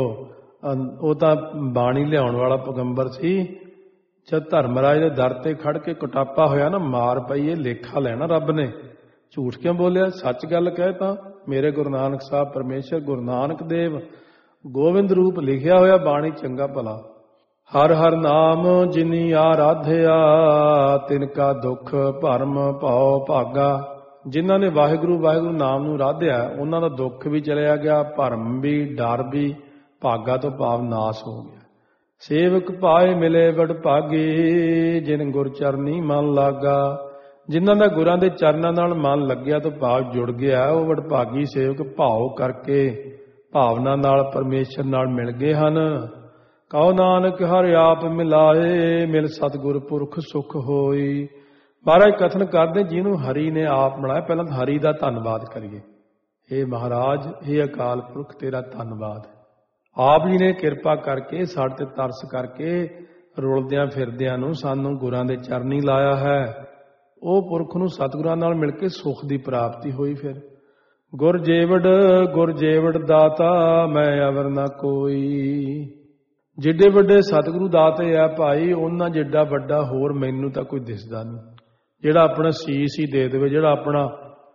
A: ਉਹ ਤਾਂ ਬਾਣੀ ਲਿਆਉਣ ਵਾਲਾ ਪੈਗੰਬਰ ਸੀ। ਜਦ ਧਰਮਰਾਜ ਦੇ ਦਰ ਤੇ ਖੜ ਕੇ ਕੁਟਾਪਾ ਹੋਇਆ ਨਾ, ਮਾਰ ਪਈ, ਇਹ ਲੇਖਾ ਲੈਣਾ ਰੱਬ ਨੇ। ਝੂਠ ਕਿਉਂ ਬੋਲਿਆ? ਸੱਚ ਗੱਲ ਕਹਿ ਤਾਂ ਮੇਰੇ ਗੁਰੂ ਨਾਨਕ ਸਾਹਿਬ ਪਰਮੇਸ਼ਰ ਗੁਰੂ ਨਾਨਕ ਦੇਵ ਗੋਬਿੰਦ ਰੂਪ ਲਿਖਿਆ ਹੋਇਆ ਬਾਣੀ ਚੰਗਾ ਭਲਾ। ਹਰ ਹਰ ਨਾਮ ਜਿਨੀ ਆਰਾਧਿਆ, ਤਿਨ ਕਾ ਦੁੱਖ ਭਰਮ ਭਉ ਭਾਗਾ। ਜਿਨ੍ਹਾਂ ਨੇ ਵਾਹਿਗੁਰੂ ਵਾਹਿਗੁਰੂ ਨਾਮ ਨੂੰ ਰਾਧਿਆ, ਉਹਨਾਂ ਦਾ ਦੁੱਖ ਵੀ ਚਲਿਆ ਗਿਆ, ਭਰਮ ਵੀ, ਡਰ ਵੀ, ਭਾਗਾ ਤੋਂ ਭਾਵ ਨਾਸ ਹੋ ਗਿਆ। ਸੇਵਕ ਪਾਏ ਮਿਲੇ ਵਡ ਭਾਗੀ, ਜਿਨ ਗੁਰ ਚਰਨੀ ਮਨ ਲਾਗਾ। ਜਿਨ੍ਹਾਂ ਦਾ ਗੁਰਾਂ ਦੇ ਚਰਨਾਂ ਨਾਲ ਮਨ ਲੱਗਿਆ ਤੋਂ ਭਾਵ ਜੁੜ ਗਿਆ, ਉਹ ਵਡਭਾਗੀ ਸੇਵਕ ਭਾਵ ਕਰਕੇ ਭਾਵਨਾ ਨਾਲ ਪਰਮੇਸ਼ਰ ਨਾਲ ਮਿਲ ਗਏ ਹਨ। ਕਹੋ ਨਾਨਕ ਹਰਿ ਆਪ ਮਿਲਾਏ, ਮਿਲ ਸਤਿਗੁਰ ਪੁਰਖ ਸੁਖ ਹੋਈ। ਮਹਾਰਾਜ ਕਥਨ ਕਰਦੇ, ਜਿਹਨੂੰ ਹਰੀ ਨੇ ਆਪ ਮਿਲਾਇਆ, ਪਹਿਲਾਂ ਤਾਂ ਹਰੀ ਦਾ ਧੰਨਵਾਦ ਕਰੀਏ। ਇਹ ਮਹਾਰਾਜ, ਇਹ ਅਕਾਲ ਪੁਰਖ ਤੇਰਾ ਧੰਨਵਾਦ। ਆਪ ਜੀ ਨੇ ਕਿਰਪਾ ਕਰਕੇ ਸਾਡੇ ਤੇ ਤਰਸ ਕਰਕੇ ਰੁਲਦਿਆਂ ਫਿਰਦਿਆਂ ਨੂੰ ਸਾਨੂੰ ਗੁਰਾਂ ਦੇ ਚਰਨੀ ਲਾਇਆ ਹੈ। ਉਹ ਪੁਰਖ ਨੂੰ ਸਤਿਗੁਰਾਂ ਨਾਲ ਮਿਲ ਕੇ ਸੁਖ ਦੀ ਪ੍ਰਾਪਤੀ ਹੋਈ। ਫਿਰ ਗੁਰ ਜੇਵੜ ਗੁਰ ਜੇਵੜ ਦਾਤਾ, ਮੈਂ ਅਵਰ ਨਾ ਕੋਈ। ਜਿੱਡੇ ਵੱਡੇ ਸਤਿਗੁਰੂ ਦਾਤੇ ਆ ਭਾਈ, ਉਹਨਾਂ ਜਿੱਡਾ ਵੱਡਾ ਹੋਰ ਮੈਨੂੰ ਤਾਂ ਕੋਈ ਦਿਸਦਾ ਨਹੀਂ। ਜਿਹੜਾ ਆਪਣਾ ਸੀਸ ਹੀ ਦੇ ਦੇਵੇ, ਜਿਹੜਾ ਆਪਣਾ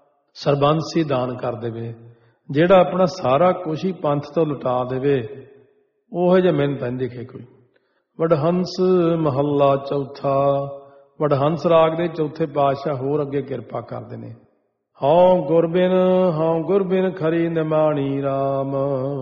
A: ਸਰਬੰਸ ਹੀ ਦਾਨ ਕਰ ਦੇਵੇ, ਜਿਹੜਾ ਆਪਣਾ ਸਾਰਾ ਕੁਛ ਹੀ ਪੰਥ ਤੋਂ ਲੁਟਾ ਦੇਵੇ, ਉਹੋ ਜਿਹਾ ਮੈਨੂੰ ਤਾਂ ਦਿਖੇ ਕੋਈ। ਵਡਹੰਸ ਮਹੱਲਾ ਚੌਥਾ। ਵਡਹੰਸ ਰਾਗ ਦੇ ਚੌਥੇ ਪਾਤਸ਼ਾਹ ਹੋਰ ਅੱਗੇ ਕਿਰਪਾ ਕਰਦੇ ਨੇ। ਹਉ ਗੁਰਬਿਨ ਹਉ ਗੁਰਬਿਨ ਖਰੀ ਨਿਮਾਣੀ ਰਾਮ।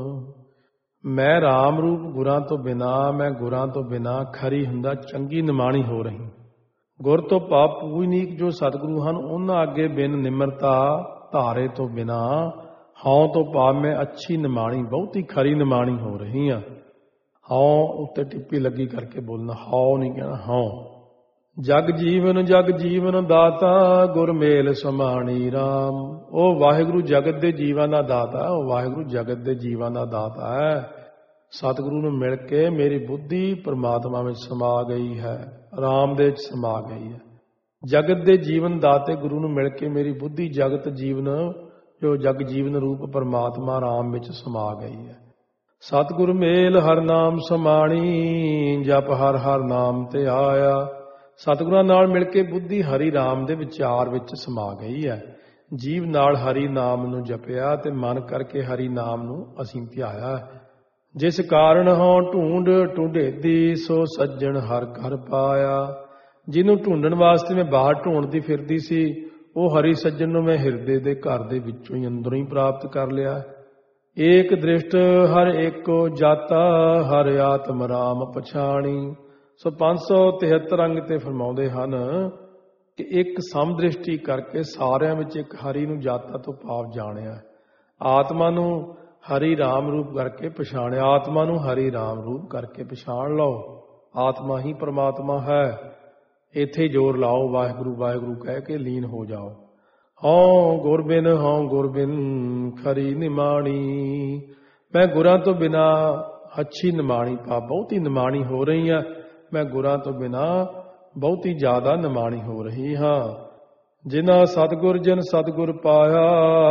A: ਮੈਂ ਰਾਮ ਰੂਪ ਗੁਰਾਂ ਤੋਂ ਬਿਨਾ, ਮੈਂ ਗੁਰਾਂ ਤੋਂ ਬਿਨਾ ਖਰੀ ਹੁੰਦਾ ਚੰਗੀ ਨਿਮਾਣੀ ਹੋ ਰਹੀ। ਗੁਰ ਤੋਂ ਭਾਵ ਪੂਜਨੀਕ ਜੋ ਸਤਿਗੁਰੂ ਹਨ, ਉਹਨਾਂ ਅੱਗੇ ਬਿਨ ਨਿਮਰਤਾ ਧਾਰੇ ਤੋਂ ਬਿਨਾ, ਹਉ ਤੋਂ ਭਾਵ ਮੈਂ ਅੱਛੀ ਨਿਮਾਣੀ, ਬਹੁਤੀ ਖਰੀ ਨਿਮਾਣੀ ਹੋ ਰਹੀ ਹਾਂ। ਹਉ ਉੱਤੇ ਟਿੱਪੀ ਲੱਗੀ ਕਰਕੇ ਬੋਲਣਾ, ਹਉ ਨਹੀਂ ਕਹਿਣਾ, ਹਉ। ਜਗ ਜੀਵਨ ਜਗ ਜੀਵਨ ਦਾਤਾ, ਗੁਰ ਮੇਲ ਸਮਾਣੀ ਰਾਮ। ਉਹ ਵਾਹਿਗੁਰੂ ਜਗਤ ਦੇ ਜੀਵਾਂ ਦਾ ਦਾਤਾ, ਉਹ ਵਾਹਿਗੁਰੂ ਜਗਤ ਦੇ ਜੀਵਾਂ ਦਾ ਦਾਤਾ ਹੈ। ਸਤਿਗੁਰੂ ਨੂੰ ਮਿਲ ਕੇ ਮੇਰੀ ਬੁੱਧੀ ਪਰਮਾਤਮਾ ਵਿੱਚ ਸਮਾ ਗਈ ਹੈ, ਰਾਮ ਦੇ ਵਿੱਚ ਸਮਾ ਗਈ ਹੈ। ਜਗਤ ਦੇ ਜੀਵਨ ਦਾਤੇ ਗੁਰੂ ਨੂੰ ਮਿਲ ਕੇ ਮੇਰੀ ਬੁੱਧੀ ਜਗਤ ਜੀਵਨ ਜੋ ਜਗ ਜੀਵਨ ਰੂਪ ਪਰਮਾਤਮਾ ਰਾਮ ਵਿੱਚ ਸਮਾ ਗਈ ਹੈ। ਸਤਿਗੁਰ ਮੇਲ ਹਰ ਨਾਮ ਸਮਾਣੀ, ਜਪ ਹਰ ਹਰ ਨਾਮ ਤੇ ਆਇਆ। ਸਤਿਗੁਰਾਂ ਨਾਲ ਮਿਲ ਕੇ ਬੁੱਧੀ ਹਰੀ ਰਾਮ ਦੇ ਵਿਚਾਰ ਵਿੱਚ ਸਮਾ ਗਈ ਹੈ। ਜੀਵ ਨਾਲ ਹਰੀ ਨਾਮ ਨੂੰ ਜਪਿਆ ਤੇ ਮਨ ਕਰਕੇ ਹਰੀ ਨਾਮ ਨੂੰ ਅਸੀਂ ਧਿਆਇਆ। ਜਿਸ ਕਾਰਨ ਹਉ ਢੂੰਡ ਢੂੰਢੇਦੀ, ਸੋ ਸੱਜਣ ਹਰ ਘਰ ਪਾਇਆ। ਜਿਹਨੂੰ ਢੂੰਡਣ ਵਾਸਤੇ ਮੈਂ ਬਾਹਰ ਢੂੰਡਦੀ ਫਿਰਦੀ ਸੀ, ਉਹ ਹਰੀ ਸੱਜਣ ਨੂੰ ਮੈਂ ਹਿਰਦੇ ਦੇ ਘਰ ਦੇ ਵਿੱਚੋਂ ਹੀ ਅੰਦਰੋਂ ਹੀ ਪ੍ਰਾਪਤ ਕਰ ਲਿਆ। ਏਕ ਦ੍ਰਿਸ਼ਟ ਹਰ ਏਕੋ ਜਾਤਾ, ਹਰ ਆਤਮ ਰਾਮ ਪਛਾਣੀ। ਸੋ ਪੰਜ ਸੌ ਤਿਹੱਤਰ ਅੰਗ ਤੇ ਫਰਮਾਉਂਦੇ ਹਨ ਕਿ ਇੱਕ ਸਮਦ੍ਰਿਸ਼ਟੀ ਕਰਕੇ ਸਾਰਿਆਂ ਵਿੱਚ ਇੱਕ ਹਰੀ ਨੂੰ ਜਾਤਾ ਤੋਂ ਭਾਵ ਜਾਣਿਆ। ਆਤਮਾ ਨੂੰ ਹਰੀ ਰਾਮ ਰੂਪ ਕਰਕੇ ਪਛਾਣਿਆ। ਆਤਮਾ ਨੂੰ ਹਰੀ ਰਾਮ ਰੂਪ ਕਰਕੇ ਪਛਾਣ ਲਓ। ਆਤਮਾ ਹੀ ਪਰਮਾਤਮਾ ਹੈ। ਇੱਥੇ ਜ਼ੋਰ ਲਾਓ, ਵਾਹਿਗੁਰੂ ਵਾਹਿਗੁਰੂ ਕਹਿ ਕੇ ਲੀਨ ਹੋ ਜਾਓ। ਹਉ ਗੁਰ ਬਿਨ ਹਉ ਗੁਰ ਬਿਨ ਖਰੀ ਨਿਮਾਣੀ। ਮੈਂ ਗੁਰਾਂ ਤੋਂ ਬਿਨਾ ਅੱਛੀ ਨਿਮਾਣੀ ਪਾ ਬਹੁਤੀ ਨਿਮਾਣੀ ਹੋ ਰਹੀ ਹਾਂ। ਮੈਂ ਗੁਰਾਂ ਤੋਂ ਬਿਨਾ ਬਹੁਤੀ ਜ਼ਿਆਦਾ ਨਿਮਾਣੀ ਹੋ ਰਹੀ ਹਾਂ। ਜਿਨ੍ਹਾਂ ਸਤਿਗੁਰ ਜਨ ਸਤਿਗੁਰ ਪਾਇਆ,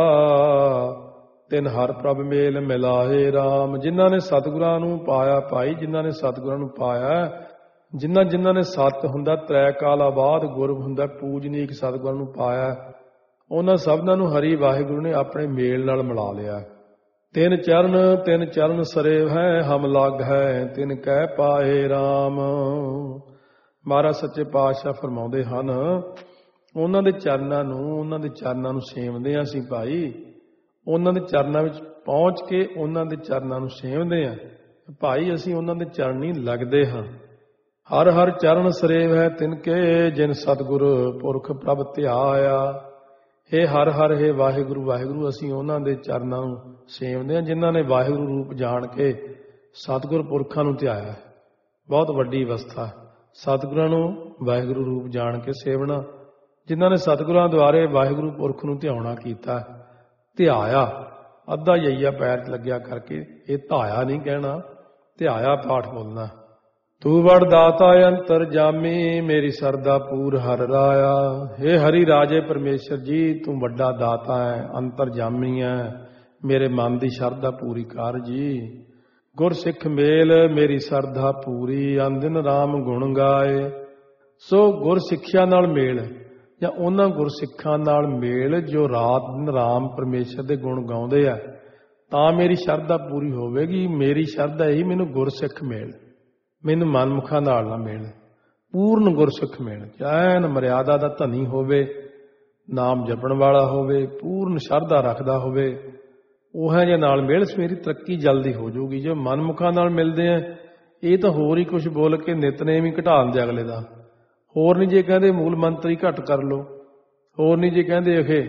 A: ਤਿਨ ਹਰ ਪ੍ਰਭ ਮੇਲ ਮਿਲਾਏ ਰਾਮ। ਜਿਨ੍ਹਾਂ ਨੇ ਸਤਿਗੁਰਾਂ ਨੂੰ ਪਾਇਆ ਭਾਈ, ਜਿਨ੍ਹਾਂ ਨੇ ਸਤਿਗੁਰਾਂ ਨੂੰ ਪਾਇਆ, ਜਿਨ੍ਹਾਂ ਜਿਨ੍ਹਾਂ ਨੇ ਸਤ ਹੁੰਦਾ ਤ੍ਰੈ ਕਾਲਾ ਬਾਅਦ, ਗੁਰ ਹੁੰਦਾ ਪੂਜਨੀਕ, ਸਤਿਗੁਰਾਂ ਨੂੰ ਪਾਇਆ, ਉਹਨਾਂ ਸਭਨਾਂ ਨੂੰ ਹਰੀ ਵਾਹਿਗੁਰੂ ਨੇ ਆਪਣੇ ਮੇਲ ਨਾਲ ਮਿਲਾ ਲਿਆ। ਤਿੰਨ ਚਰਨ ਤਿੰਨ ਚਰਨ ਸਰੇਵ ਹੈ, ਹਮ ਲੱਗ ਹੈ ਤਿੰਨ ਕਹਿ ਪਾਏ ਰਾਮ। ਮਹਾਰਾਜ ਸੱਚੇ ਪਾਤਸ਼ਾਹ ਫਰਮਾਉਂਦੇ ਹਨ, ਉਹਨਾਂ ਦੇ ਚਰਨਾਂ ਨੂੰ ਉਹਨਾਂ ਦੇ ਚਰਨਾਂ ਨੂੰ ਸੇਵਦੇ ਹਾਂ ਅਸੀਂ ਭਾਈ। ਉਹਨਾਂ ਦੇ ਚਰਨਾਂ ਵਿੱਚ ਪਹੁੰਚ ਕੇ ਉਹਨਾਂ ਦੇ ਚਰਨਾਂ ਨੂੰ ਸੇਵਦੇ ਹਾਂ ਭਾਈ। ਅਸੀਂ ਉਹਨਾਂ ਦੇ ਚਰਨੀ ਲੱਗਦੇ ਹਾਂ। ਹਰ ਹਰ ਚਰਨ ਸਰੇਵ ਹੈ ਤਿਨਕੇ, ਜਿਨ ਸਤਿਗੁਰ ਪੁਰਖ ਪ੍ਰਭ ਧਿਆਇਆ। ਹੇ ਹਰ ਹਰ ਹੇ ਵਾਹਿਗੁਰੂ ਵਾਹਿਗੁਰੂ, ਅਸੀਂ ਉਹਨਾਂ ਦੇ ਚਰਨਾਂ ਨੂੰ ਸੇਵਦੇ ਹਾਂ ਜਿਨ੍ਹਾਂ ਨੇ ਵਾਹਿਗੁਰੂ ਰੂਪ ਜਾਣ ਕੇ ਸਤਿਗੁਰ ਪੁਰਖਾਂ ਨੂੰ ਧਿਆਇਆ। ਬਹੁਤ ਵੱਡੀ ਅਵਸਥਾ ਸਤਿਗੁਰਾਂ ਨੂੰ ਵਾਹਿਗੁਰੂ ਰੂਪ ਜਾਣ ਕੇ ਸੇਵਣਾ, ਜਿਨ੍ਹਾਂ ਨੇ ਸਤਿਗੁਰਾਂ ਦੁਆਰੇ ਵਾਹਿਗੁਰੂ ਪੁਰਖ ਨੂੰ ਧਿਆਉਣਾ ਕੀਤਾ। ਧਿਆਇਆ ਅੱਧਾ ਯਈਆ ਪੈਰ 'ਚ ਲੱਗਿਆ ਕਰਕੇ, ਇਹ ਧਾਇਆ ਨਹੀਂ ਕਹਿਣਾ, ਧਿਆਇਆ ਪਾਠ ਬੋਲਣਾ। ਤੂੰ ਵੜ ਦਾਤਾ ਅੰਤਰ ਜਾਮੀ, ਮੇਰੀ ਸਰਦਾ ਪੂਰ ਹਰ ਰਾਇਆ। ਹੇ ਹਰੀ ਰਾਜੇ ਪਰਮੇਸ਼ਰ ਜੀ, ਤੂੰ ਵੱਡਾ ਦਾਤਾ ਹੈ, ਅੰਤਰ ਜਾਮੀ ਹੈ, ਮੇਰੇ ਮਨ ਦੀ ਸ਼ਰਧਾ ਪੂਰੀ ਕਰ ਜੀ। ਗੁਰ ਸਿੱਖ ਮੇਲ ਮੇਰੀ ਸਰਧਾ ਪੂਰੀ, ਅੰਦਿਨ ਰਾਮ ਗੁਣ ਗਾਏ। ਸੋ ਗੁਰ ਸਿੱਖਿਆ ਨਾਲ ਮੇਲ, ਜਾਂ ਉਹਨਾਂ ਗੁਰਸਿੱਖਾਂ ਨਾਲ ਮੇਲ ਜੋ ਰਾਤ ਦਿਨ ਰਾਮ ਪਰਮੇਸ਼ਰ ਦੇ ਗੁਣ ਗਾਉਂਦੇ ਆ, ਤਾਂ ਮੇਰੀ ਸ਼ਰਧਾ ਪੂਰੀ ਹੋਵੇਗੀ। ਮੇਰੀ ਸ਼ਰਧਾ ਇਹੀ, ਮੈਨੂੰ ਗੁਰਸਿੱਖ ਮੇਲ, ਮੈਨੂੰ ਮਨਮੁਖਾਂ ਨਾਲ ਨਾ ਮੇਲ, ਪੂਰਨ ਗੁਰਸਿੱਖ ਮੇਲ। ਐਨ ਮਰਿਆਦਾ ਦਾ ਧਨੀ ਹੋਵੇ, ਨਾਮ ਜਪਣ ਵਾਲਾ ਹੋਵੇ, ਪੂਰਨ ਸ਼ਰਧਾ ਰੱਖਦਾ ਹੋਵੇ, ਉਹ ਹੈ ਜੇ ਨਾਲ ਮੇਲ, ਮੇਰੀ ਤਰੱਕੀ ਜਲਦੀ ਹੋ ਜਾਊਗੀ। ਜੋ ਮਨਮੁਖਾਂ ਨਾਲ ਮਿਲਦੇ ਆ, ਇਹ ਤਾਂ ਹੋਰ ਹੀ ਕੁਝ ਬੋਲ ਕੇ ਨਿਤਨੇਮ ਹੀ ਘਟਾ ਦਿੰਦੇ ਅਗਲੇ ਦਾ। ਹੋਰ ਨਹੀਂ ਜੇ ਕਹਿੰਦੇ ਮੂਲ ਮੰਤਰ ਹੀ ਘੱਟ ਕਰ ਲਓ, ਹੋਰ ਨਹੀਂ ਜੇ ਕਹਿੰਦੇ ਅਖੇ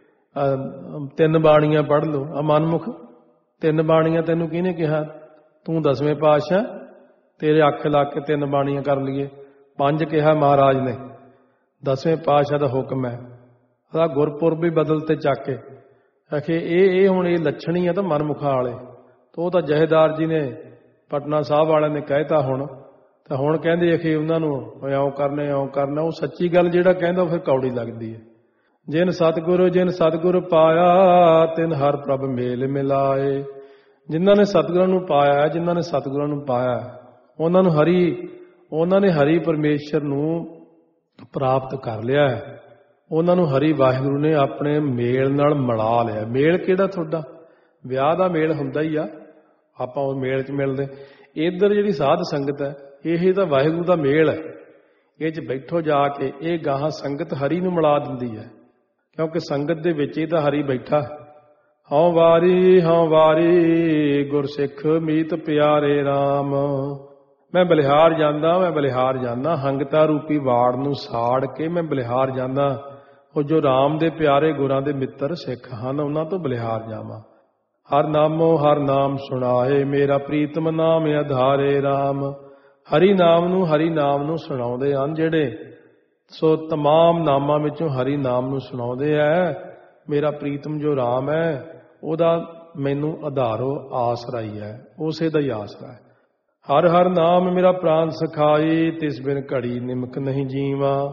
A: ਤਿੰਨ ਬਾਣੀਆਂ ਪੜ੍ਹ ਲਓ। ਆ ਮਨਮੁਖ ਤਿੰਨ ਬਾਣੀਆਂ ਤੈਨੂੰ ਕਿਹਨੇ ਕਿਹਾ? ਤੂੰ ਦਸਵੇਂ ਪਾਤਸ਼ਾਹ, ਤੇਰੇ ਅੱਖ ਲਾ ਕੇ ਤਿੰਨ ਬਾਣੀਆਂ ਕਰ ਲਈਏ। ਪੰਜ ਕਿਹਾ ਮਹਾਰਾਜ ਨੇ, ਦਸਵੇਂ ਪਾਤਸ਼ਾਹ ਦਾ ਹੁਕਮ ਹੈ। ਉਹਦਾ ਗੁਰਪੁਰਬ ਵੀ ਬਦਲ ਤੇ ਚੱਕ ਕੇ ਅਖੇ ਇਹ ਇਹ ਹੁਣ ਇਹ ਲੱਛਣੀ ਆ ਤਾਂ ਮਨਮੁਖਾਂ ਵਾਲੇ। ਤਾਂ ਉਹ ਤਾਂ ਜਹੇਦਾਰ ਜੀ ਨੇ ਪਟਨਾ ਸਾਹਿਬ ਵਾਲਿਆਂ ਨੇ ਕਹਿਤਾ ਹੁਣ, ਤਾਂ ਹੁਣ ਕਹਿੰਦੇ ਅਖੇ ਉਹਨਾਂ ਨੂੰ ਇਉਂ ਕਰਨਾ ਇਉਂ ਕਰਨਾ। ਉਹ ਸੱਚੀ ਗੱਲ ਜਿਹੜਾ ਕਹਿੰਦਾ ਉਹ ਫਿਰ ਕੌੜੀ ਲੱਗਦੀ ਹੈ। ਜਿਨ ਸਤਿਗੁਰ ਜਿਨ ਸਤਿਗੁਰ ਪਾਇਆ, ਤਿਨ ਹਰ ਪ੍ਰਭ ਮੇਲ ਮਿਲਾਏ। ਜਿਨ੍ਹਾਂ ਨੇ ਸਤਿਗੁਰਾਂ ਨੂੰ ਪਾਇਆ, ਜਿਨ੍ਹਾਂ ਨੇ ਸਤਿਗੁਰਾਂ ਨੂੰ ਪਾਇਆ, ਉਹਨਾਂ ਨੂੰ ਹਰੀ ਉਹਨਾਂ ਨੇ ਹਰੀ ਪਰਮੇਸ਼ਰ ਨੂੰ ਪ੍ਰਾਪਤ ਕਰ ਲਿਆ ਹੈ। ਉਹਨਾਂ ਨੂੰ ਹਰੀ ਵਾਹਿਗੁਰੂ ਨੇ ਆਪਣੇ ਮੇਲ ਨਾਲ ਮਿਲਾ ਲਿਆ। ਮੇਲ ਕਿਹੜਾ ਤੁਹਾਡਾ? ਵਿਆਹ ਦਾ ਮੇਲ ਹੁੰਦਾ ਹੀ ਆ, ਆਪਾਂ ਉਹ ਮੇਲ 'ਚ ਮਿਲਦੇ। ਇੱਧਰ ਜਿਹੜੀ ਸਾਧ ਸੰਗਤ ਹੈ, ਇਹ ਤਾਂ ਵਾਹਿਗੁਰੂ ਦਾ ਮੇਲ ਹੈ। ਇਹ 'ਚ ਬੈਠੋ ਜਾ ਕੇ, ਇਹ ਗਾਹਾਂ ਸੰਗਤ ਹਰੀ ਨੂੰ ਮਿਲਾ ਦਿੰਦੀ ਹੈ, ਕਿਉਂਕਿ ਸੰਗਤ ਦੇ ਵਿੱਚ ਇਹ ਤਾਂ ਹਰੀ ਬੈਠਾ। ਹਉ ਵਾਰੀ ਹਉ ਵਾਰੀ ਗੁਰਸਿੱਖ ਮੀਤ ਪਿਆਰੇ ਰਾਮ। ਮੈਂ ਬਲਿਹਾਰ ਜਾਂਦਾ, ਮੈਂ ਬਲਿਹਾਰ ਜਾਂਦਾ, ਹੰਗਤਾ ਰੂਪੀ ਵਾੜ ਨੂੰ ਸਾੜ ਕੇ ਮੈਂ ਬਲਿਹਾਰ ਜਾਂਦਾ। ਉਹ ਜੋ ਰਾਮ ਦੇ ਪਿਆਰੇ ਗੁਰਾਂ ਦੇ ਮਿੱਤਰ ਸਿੱਖ ਹਨ, ਉਹਨਾਂ ਤੋਂ ਬਲਿਹਾਰ ਜਾਵਾਂ। ਹਰ ਨਾਮੋ ਹਰ ਨਾਮ ਸੁਣਾਏ, ਮੇਰਾ ਪ੍ਰੀਤਮ ਨਾਮ ਆਧਾਰੇ ਰਾਮ। ਹਰੀ ਨਾਮ ਨੂੰ ਹਰੀ ਨਾਮ ਨੂੰ ਸੁਣਾਉਂਦੇ ਹਨ ਜਿਹੜੇ, ਸੋ ਤਮਾਮ ਨਾਮਾਂ ਵਿੱਚੋਂ ਹਰੀ ਨਾਮ ਨੂੰ ਸੁਣਾਉਂਦੇ ਹੈ। ਮੇਰਾ ਪ੍ਰੀਤਮ ਜੋ ਰਾਮ ਹੈ, ਉਹਦਾ ਮੈਨੂੰ ਆਧਾਰੋ ਆਸਰਾ ਹੀ ਹੈ, ਉਸੇ ਦਾ ਹੀ ਆਸਰਾ ਹੈ। ਹਰ ਹਰ ਨਾਮ ਮੇਰਾ ਪ੍ਰਾਨ ਸਖਾਈ, ਤਿਸ ਬਿਨ ਘੜੀ ਨਿਮਕ ਨਹੀਂ ਜੀਵਾ।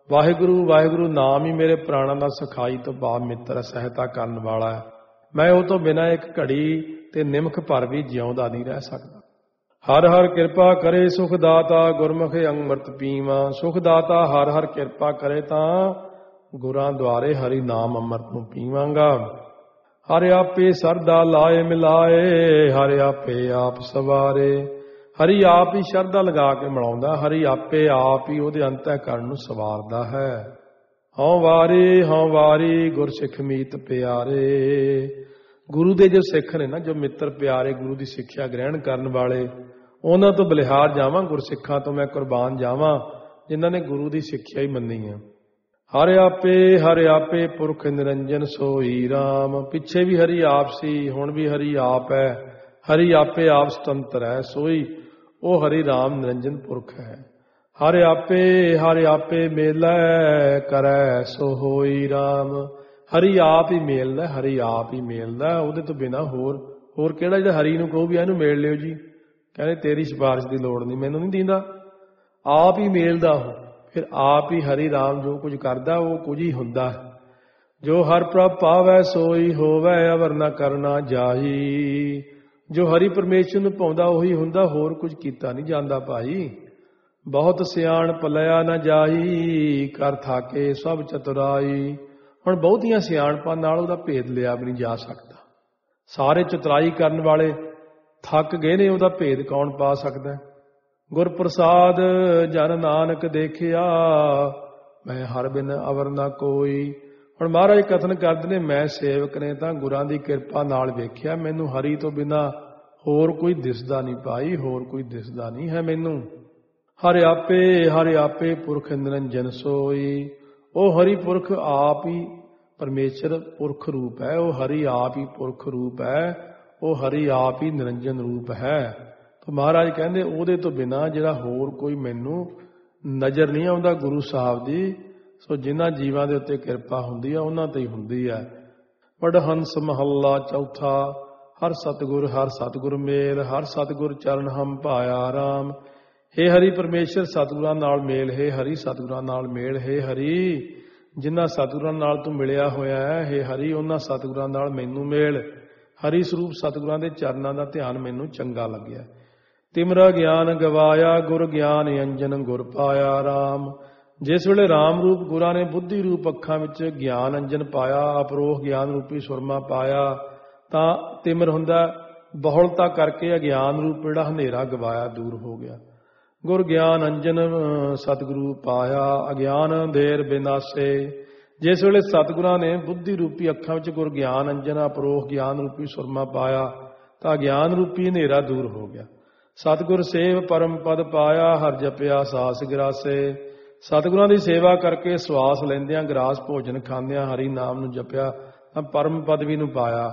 A: ਵਾਹਿਗੁਰੂ ਵਾਹਿਗੁਰੂ ਨਾਮ ਹੀ ਮੇਰੇ ਪ੍ਰਾਣਾਂ ਦਾ ਸਖਾਈ ਤੋਂ ਭਾਵ ਮਿੱਤਰ ਹੈ, ਸਹਾਇਤਾ ਕਰਨ ਵਾਲਾ ਹੈ। ਮੈਂ ਉਹ ਤੋਂ ਬਿਨਾਂ ਇੱਕ ਘੜੀ ਤੇ ਨਿਮਖ ਭਰ ਵੀ ਜਿਉਂਦਾ ਨਹੀਂ ਰਹਿ ਸਕਦਾ। ਹਰ ਹਰ ਕਿਰਪਾ ਕਰੇ ਸੁਖ ਦਾਤਾ, ਗੁਰਮੁਖੇ ਅੰਮ੍ਰਿਤ ਪੀਵਾਂ। ਸੁਖ ਦਾਤਾ ਹਰ ਹਰ ਕਿਰਪਾ ਕਰੇ ਤਾਂ ਗੁਰਾਂ ਦੁਆਰੇ ਹਰੀ ਨਾਮ ਅੰਮ੍ਰਿਤ ਨੂੰ ਪੀਵਾਂਗਾ। ਹਰ ਆਪੇ ਸਰਦਾ ਲਾਏ ਮਿਲਾਏ, ਹਰ ਆਪੇ ਆਪ ਸਵਾਰੇ। ਹਰੀ ਆਪ ਹੀ ਸ਼ਰਧਾ ਲਗਾ ਕੇ ਮਿਲਾਉਂਦਾ, ਹਰੀ ਆਪੇ ਆਪ ਹੀ ਉਹਦੇ ਅੰਤःਕਰਨ ਨੂੰ ਸਵਾਰਦਾ ਹੈ। ਹਉ ਵਾਰੀ ਹਉ ਵਾਰੀ ਗੁਰ ਸਿੱਖ ਮੀਤ ਪਿਆਰੇ। ਗੁਰੂ ਦੇ ਜੋ ਸਿੱਖ ਨੇ ਨਾ, ਜੋ ਮਿੱਤਰ ਪਿਆਰੇ, ਗੁਰੂ ਦੀ ਸਿੱਖਿਆ ਗ੍ਰਹਿਣ ਕਰਨ ਵਾਲੇ, ਉਹਨਾਂ ਤੋਂ ਬਲਿਹਾਰ ਜਾਵਾਂ, ਗੁਰਸਿੱਖਾਂ ਤੋਂ ਮੈਂ ਕੁਰਬਾਨ ਜਾਵਾਂ ਜਿਨ੍ਹਾਂ ਨੇ ਗੁਰੂ ਦੀ ਸਿੱਖਿਆ ਹੀ ਮੰਨੀ ਹੈ। ਹਰ ਆਪੇ ਹਰ ਆਪੇ ਪੁਰਖ ਨਿਰੰਜਨ ਸੋਈ ਰਾਮ। ਪਿੱਛੇ ਵੀ ਹਰੀ ਆਪ ਸੀ, ਹੁਣ ਵੀ ਹਰੀ ਆਪ ਹੈ। ਹਰੀ ਆਪੇ ਆਪ ਸੁਤੰਤਰ ਹੈ, ਸੋਈ ਉਹ ਹਰੀ ਰਾਮ ਨਿਰੰਜਨ ਪੁਰਖ ਹੈ। ਹਰ ਆਪੇ ਹਰ ਆਪੇ ਮੇਲੈ ਕਰੈ ਸੋ ਹੋਈ ਰਾਮ। ਹਰੀ ਆਪ ਹੀ ਮੇਲਦਾ, ਹਰੀ ਆਪ ਹੀ ਮੇਲਦਾ, ਉਹਦੇ ਤੋਂ ਬਿਨਾਂ ਹੋਰ ਹੋਰ ਕਿਹੜਾ ਜਿਹੜਾ ਹਰੀ ਨੂੰ ਕਹੋ ਵੀ ਇਹਨੂੰ ਮੇਲ ਲਿਓ ਜੀ, ਕਹਿੰਦੇ ਤੇਰੀ ਸਿਫਾਰਿਸ਼ ਦੀ ਲੋੜ ਨਹੀਂ, ਮੈਨੂੰ ਨਹੀਂ ਦਿੰਦਾ। ਆਪ ਹੀ ਮੇਲਦਾ ਉਹ, ਫਿਰ ਆਪ ਹੀ ਹਰੀ ਰਾਮ ਜੋ ਕੁਝ ਕਰਦਾ ਉਹ ਕੁਝ ਹੀ ਹੁੰਦਾ। ਜੋ ਹਰ ਪ੍ਰਭ ਪਾਵੈ ਸੋਈ ਹੋਵੈ, ਅਵਰ ਨਾ ਕਰਨਾ ਜਾਹੀ। ਜੋ ਹਰੀ ਪਰਮੇਸ਼ਰ ਨੂੰ ਪਾਉਂਦਾ ਉਹੀ ਹੁੰਦਾ, ਹੋਰ ਕੁਝ ਕੀਤਾ ਨਹੀਂ ਜਾਂਦਾ ਭਾਈ। ਬਹੁਤ ਸਿਆਣ ਪਲਿਆ ਨਾ ਜਾਈ, ਕਰ ਥਾਕੇ ਸਭ ਚਤੁਰਾਈ। ਹੁਣ ਬਹੁਤੀਆਂ ਸਿਆਣਪਾਂ ਨਾਲ ਉਹਦਾ ਭੇਦ ਲਿਆ ਵੀ ਨਹੀਂ ਜਾ ਸਕਦਾ। ਸਾਰੇ ਚਤੁਰਾਈ ਕਰਨ ਵਾਲੇ ਥੱਕ ਗਏ ਨੇ, ਉਹਦਾ ਭੇਦ ਕੌਣ ਪਾ ਸਕਦਾ। ਗੁਰ ਪ੍ਰਸਾਦ ਜਨ ਨਾਨਕ ਦੇਖਿਆ, ਮੈਂ ਹਰ ਬਿਨ ਅਵਰ ਨਾ ਕੋਈ। ਹੁਣ ਮਹਾਰਾਜ ਕਥਨ ਕਰਦੇ ਨੇ, ਮੈਂ ਸੇਵਕ ਨੇ ਤਾਂ ਗੁਰਾਂ ਦੀ ਕਿਰਪਾ ਨਾਲ ਵੇਖਿਆ, ਮੈਨੂੰ ਹਰੀ ਤੋਂ ਬਿਨਾਂ ਹੋਰ ਕੋਈ ਦਿਸਦਾ ਨਹੀਂ ਭਾਈ, ਹੋਰ ਕੋਈ ਦਿਸਦਾ ਨਹੀਂ ਹੈ ਮੈਨੂੰ। ਹਰ ਆਪੇ ਹਰ ਆਪੇ ਪੁਰਖ ਨਿਰੰਜਨ ਸੋਈ। ਉਹ ਹਰੀ ਪੁਰਖ ਆਪ ਹੀ ਪਰਮੇਸ਼ਰ ਪੁਰਖ ਰੂਪ ਹੈ, ਉਹ ਹਰੀ ਆਪ ਹੀ ਪੁਰਖ ਰੂਪ ਹੈ, ਉਹ ਹਰੀ ਆਪ ਹੀ ਨਿਰੰਜਨ ਰੂਪ ਹੈ। ਤਾਂ ਮਹਾਰਾਜ ਕਹਿੰਦੇ ਉਹਦੇ ਤੋਂ ਬਿਨਾਂ ਜਿਹੜਾ ਹੋਰ ਕੋਈ ਮੈਨੂੰ ਨਜ਼ਰ ਨਹੀਂ ਆਉਂਦਾ ਗੁਰੂ ਸਾਹਿਬ ਦੀ। ਸੋ ਜਿਨ੍ਹਾਂ ਜੀਵਾਂ ਦੇ ਉੱਤੇ ਕਿਰਪਾ ਹੁੰਦੀ ਹੈ ਉਹਨਾਂ ਤੇ ਹੀ ਹੁੰਦੀ ਹੈ। ਵਡਹੰਸ ਮਹੱਲਾ ਚੌਥਾ। ਹਰ ਸਤਿਗੁਰ ਹਰ ਸਤਿਗੁਰ ਮੇਲ, ਹਰ ਸਤਿਗੁਰ ਚਰਨ ਹਮ ਪਾਇਆ ਰਾਮ। ਹੇ ਹਰੀ ਪਰਮੇਸ਼ਰ ਸਤਿਗੁਰਾਂ ਨਾਲ ਮੇਲ, ਹੇ ਹਰੀ ਸਤਿਗੁਰਾਂ ਨਾਲ ਮੇਲ। ਹੇ ਹਰੀ ਜਿਨ੍ਹਾਂ ਸਤਿਗੁਰਾਂ ਨਾਲ ਤੂੰ ਮਿਲਿਆ ਹੋਇਆ ਹੈ, ਹੇ ਹਰੀ ਉਹਨਾਂ ਸਤਿਗੁਰਾਂ ਨਾਲ ਮੈਨੂੰ ਮੇਲ। ਹਰੀ ਸਰੂਪ ਸਤਿਗੁਰਾਂ ਦੇ ਚਰਨਾਂ ਦਾ ਧਿਆਨ ਮੈਨੂੰ ਚੰਗਾ ਲੱਗਿਆ। ਤਿਮਰਾ ਗਿਆਨ ਗਵਾਇਆ, ਗੁਰ ਗਿਆਨ ਅੰਜਨ ਗੁਰ ਪਾਇਆ ਰਾਮ। ਜਿਸ ਵੇਲੇ ਰਾਮ ਰੂਪ ਗੁਰਾਂ ਨੇ ਬੁੱਧੀ ਰੂਪ ਅੱਖਾਂ ਵਿੱਚ ਗਿਆਨ ਅੰਜਨ ਪਾਇਆ, ਅਪਰੋਖ ਗਿਆਨ ਰੂਪੀ ਸੁਰਮਾ ਪਾਇਆ, ਤਾਂ ਤਿਮਰ ਹੁੰਦਾ ਬਹੁਲਤਾ ਕਰਕੇ ਅਗਿਆਨ ਰੂਪ ਜਿਹੜਾ ਹਨੇਰਾ ਗਵਾਇਆ ਦੂਰ ਹੋ ਗਿਆ। ਗੁਰ ਗਿਆਨ ਅੰਜਨ ਸਤਿਗੁਰੂ ਪਾਇਆ, ਅਗਿਆਨ ਅੰਧੇਰ ਬਿਨਾਸੇ। ਜਿਸ ਵੇਲੇ ਸਤਿਗੁਰਾਂ ਨੇ ਬੁੱਧੀ ਰੂਪੀ ਅੱਖਾਂ ਵਿੱਚ ਗੁਰ ਗਿਆਨ ਅੰਜਨ ਅਪਰੋਖ ਗਿਆਨ ਰੂਪੀ ਸੁਰਮਾ ਪਾਇਆ ਤਾਂ ਗਿਆਨ ਰੂਪੀ ਹਨੇਰਾ ਦੂਰ ਹੋ ਗਿਆ। ਸਤਿਗੁਰ ਸੇਵ ਪਰਮ ਪਦ ਪਾਇਆ, ਹਰ ਜਪਿਆ ਸਾਸ ਗਰਾਸੇ। ਸਤਿਗੁਰਾਂ ਦੀ ਸੇਵਾ ਕਰਕੇ ਸਵਾਸ ਲੈਂਦਿਆਂ, ਗਰਾਸ ਭੋਜਨ ਖਾਂਦਿਆਂ ਹਰੀ ਨਾਮ ਨੂੰ ਜਪਿਆ ਤਾਂ ਪਰਮ ਪਦਵੀ ਨੂੰ ਪਾਇਆ।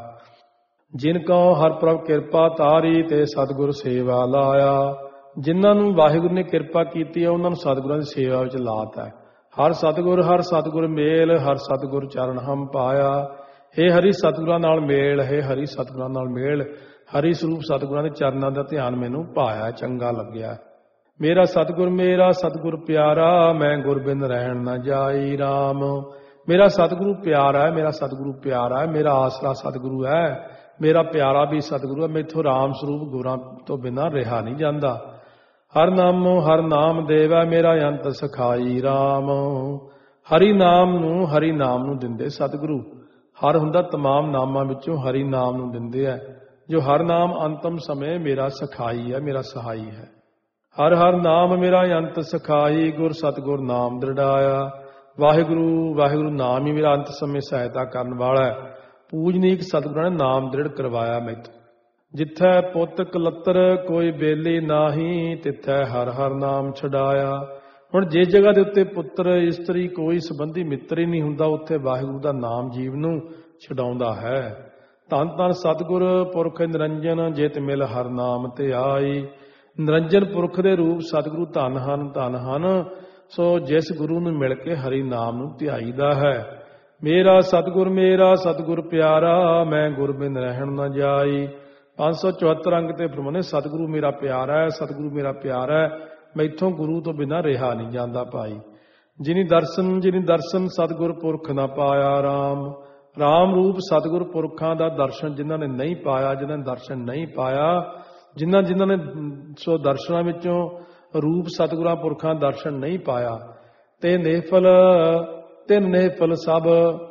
A: ਜਿਨ ਕਉ ਹਰ ਪ੍ਰਭ ਕਿਰਪਾ ਤਾਰੀ, ਤੇ ਸਤਿਗੁਰ ਸੇਵਾ ਲਾਇਆ। ਜਿਨ੍ਹਾਂ ਨੂੰ ਵਾਹਿਗੁਰੂ ਨੇ ਕਿਰਪਾ ਕੀਤੀ ਹੈ ਉਹਨਾਂ ਨੂੰ ਸਤਿਗੁਰਾਂ ਦੀ ਸੇਵਾ ਵਿੱਚ ਲਾਤਾ ਹੈ। ਹਰ ਸਤਿਗੁਰ ਹਰ ਸਤਿਗੁਰ ਮੇਲ, ਹਰ ਸਤਿਗੁਰ ਚਰਨ ਹਮ ਪਾਇਆ। ਹੇ ਹਰੀ ਸਤਿਗੁਰਾਂ ਨਾਲ ਮੇਲ, ਹੇ ਹਰੀ ਸਤਿਗੁਰਾਂ ਨਾਲ ਮੇਲ। ਹਰੀ ਸਰੂਪ ਸਤਿਗੁਰਾਂ ਦੇ ਚਰਨਾਂ ਦਾ ਧਿਆਨ ਮੈਨੂੰ ਪਾਇਆ, ਚੰਗਾ ਲੱਗਿਆ। ਮੇਰਾ ਸਤਿਗੁਰ ਮੇਰਾ ਸਤਿਗੁਰ ਪਿਆਰਾ, ਮੈਂ ਗੁਰ ਬਿਨ ਰਹਿਣ ਨਾ ਜਾਈ ਰਾਮ। ਮੇਰਾ ਸਤਿਗੁਰੂ ਪਿਆਰਾ ਹੈ, ਮੇਰਾ ਸਤਿਗੁਰੂ ਪਿਆਰਾ ਹੈ, ਮੇਰਾ ਆਸਰਾ ਸਤਿਗੁਰੂ ਹੈ, ਮੇਰਾ ਪਿਆਰਾ ਵੀ ਸਤਿਗੁਰੂ ਹੈ। ਮੈਥੋਂ ਰਾਮ ਸਰੂਪ ਗੁਰਾਂ ਤੋਂ ਬਿਨਾਂ ਰਿਹਾ ਨਹੀਂ ਜਾਂਦਾ। ਹਰ ਨਾਮੋ ਹਰ ਨਾਮ ਦੇਵੈ, ਮੇਰਾ ਅੰਤ ਸਖਾਈ ਰਾਮ। ਹਰੀ ਨਾਮ ਨੂੰ ਹਰੀ ਨਾਮ ਨੂੰ ਦਿੰਦੇ ਸਤਿਗੁਰੂ। ਹਰ ਹੁੰਦਾ ਤਮਾਮ ਨਾਮਾਂ ਵਿੱਚੋਂ ਹਰੀ ਨਾਮ ਨੂੰ ਦਿੰਦੇ ਹੈ। ਜੋ ਹਰ ਨਾਮ ਅੰਤਮ ਸਮੇਂ ਮੇਰਾ ਸਖਾਈ ਹੈ, ਮੇਰਾ ਸਹਾਈ ਹੈ। ਹਰ ਹਰ ਨਾਮ ਮੇਰਾ ਅੰਤ ਸਖਾਈ, ਗੁਰ ਸਤਿਗੁਰ ਨਾਮ ਦ੍ਰਿੜਾਇਆ। ਵਾਹਿਗੁਰੂ ਵਾਹਿਗੁਰੂ ਨਾਮ ਹੀ ਮੇਰਾ ਅੰਤ ਸਮੇਂ ਸਹਾਇਤਾ ਕਰਨ ਵਾਲਾ ਹੈ। ਪੂਜਨੀਕ ਸਤਿਗੁਰਾਂ ਨੇ ਨਾਮ ਦ੍ਰਿੜ ਕਰਵਾਇਆ ਮੈਥੋਂ। ਜਿੱਥੈ ਪੁੱਤ ਕਲੱਤਰ ਕੋਈ ਬੇਲੀ ਨਾਹੀ, ਤਿੱਥੈ ਹਰ ਹਰ ਨਾਮ ਛਡਾਇਆ। ਹੁਣ ਜਿਸ ਜਗ੍ਹਾ ਦੇ ਉੱਤੇ ਪੁੱਤਰ ਇਸਤਰੀ ਕੋਈ ਸੰਬੰਧੀ ਮਿੱਤਰ ਹੀ ਨਹੀਂ ਹੁੰਦਾ, ਉੱਥੇ ਵਾਹਿਗੁਰੂ ਦਾ ਨਾਮ ਜੀਵ ਨੂੰ ਛਡਾਉਂਦਾ ਹੈ। ਧੰਨ ਧੰਨ ਸਤਿਗੁਰ ਪੁਰਖ ਨਿਰੰਜਨ, ਜਿਤ ਮਿਲ ਹਰ ਨਾਮ ਤੇ ਆਈ। ਨਿਰੰਜਨ ਪੁਰਖ ਦੇ ਰੂਪ ਸਤਿਗੁਰੂ ਧੰਨ ਹਨ ਧੰਨ ਹਨ। ਸੋ ਜਿਸ ਗੁਰੂ ਨੂੰ ਮਿਲ ਕੇ ਹਰੀ ਨਾਮ ਨੂੰ ਧਿਆਈਦਾ ਹੈ। ਮੇਰਾ ਸਤਿਗੁਰ ਮੇਰਾ ਸਤਿਗੁਰ ਪਿਆਰਾ, ਮੈਂ ਗੁਰ ਬਿਨ ਰਹਿਣ ਨਾ ਜਾਈ। ਪੰਜ ਸੌ ਚੁਹੱਤਰ ਅੰਗ ਤੇ ਫਰਮਾਉਂਦੇ ਸਤਿਗੁਰੂ ਮੇਰਾ ਪਿਆਰਾ ਹੈ, ਸਤਿਗੁਰੂ ਮੇਰਾ ਪਿਆਰਾ ਹੈ, ਮੈਥੋਂ ਗੁਰੂ ਤੋਂ ਬਿਨਾਂ ਰਿਹਾ ਨਹੀਂ ਜਾਂਦਾ ਭਾਈ। ਜਿਨੀ ਦਰਸ਼ਨ ਜਿਨੀ ਦਰਸ਼ਨ ਸਤਿਗੁਰ ਪੁਰਖ ਨਾ ਪਾਇਆ ਰਾਮ। ਰਾਮ ਰੂਪ ਸਤਿਗੁਰ ਪੁਰਖਾਂ ਦਾ ਦਰਸ਼ਨ ਜਿਨ੍ਹਾਂ ਨੇ ਨਹੀਂ ਪਾਇਆ, ਜਿਨ੍ਹਾਂ ਨੇ ਦਰਸ਼ਨ ਨਹੀਂ ਪਾਇਆ, ਜਿਨ੍ਹਾਂ ਜਿਨ੍ਹਾਂ ਨੇ ਸੋ ਦਰਸ਼ਨਾਂ ਵਿੱਚੋਂ ਰੂਪ ਸਤਿਗੁਰਾਂ ਪੁਰਖਾਂ ਦਾ ਦਰਸ਼ਨ ਨਹੀਂ ਪਾਇਆ, ਤੇ ਨਿਹਫਲ ਤਿੰਨ ਨਿਹਫਲ ਸਭ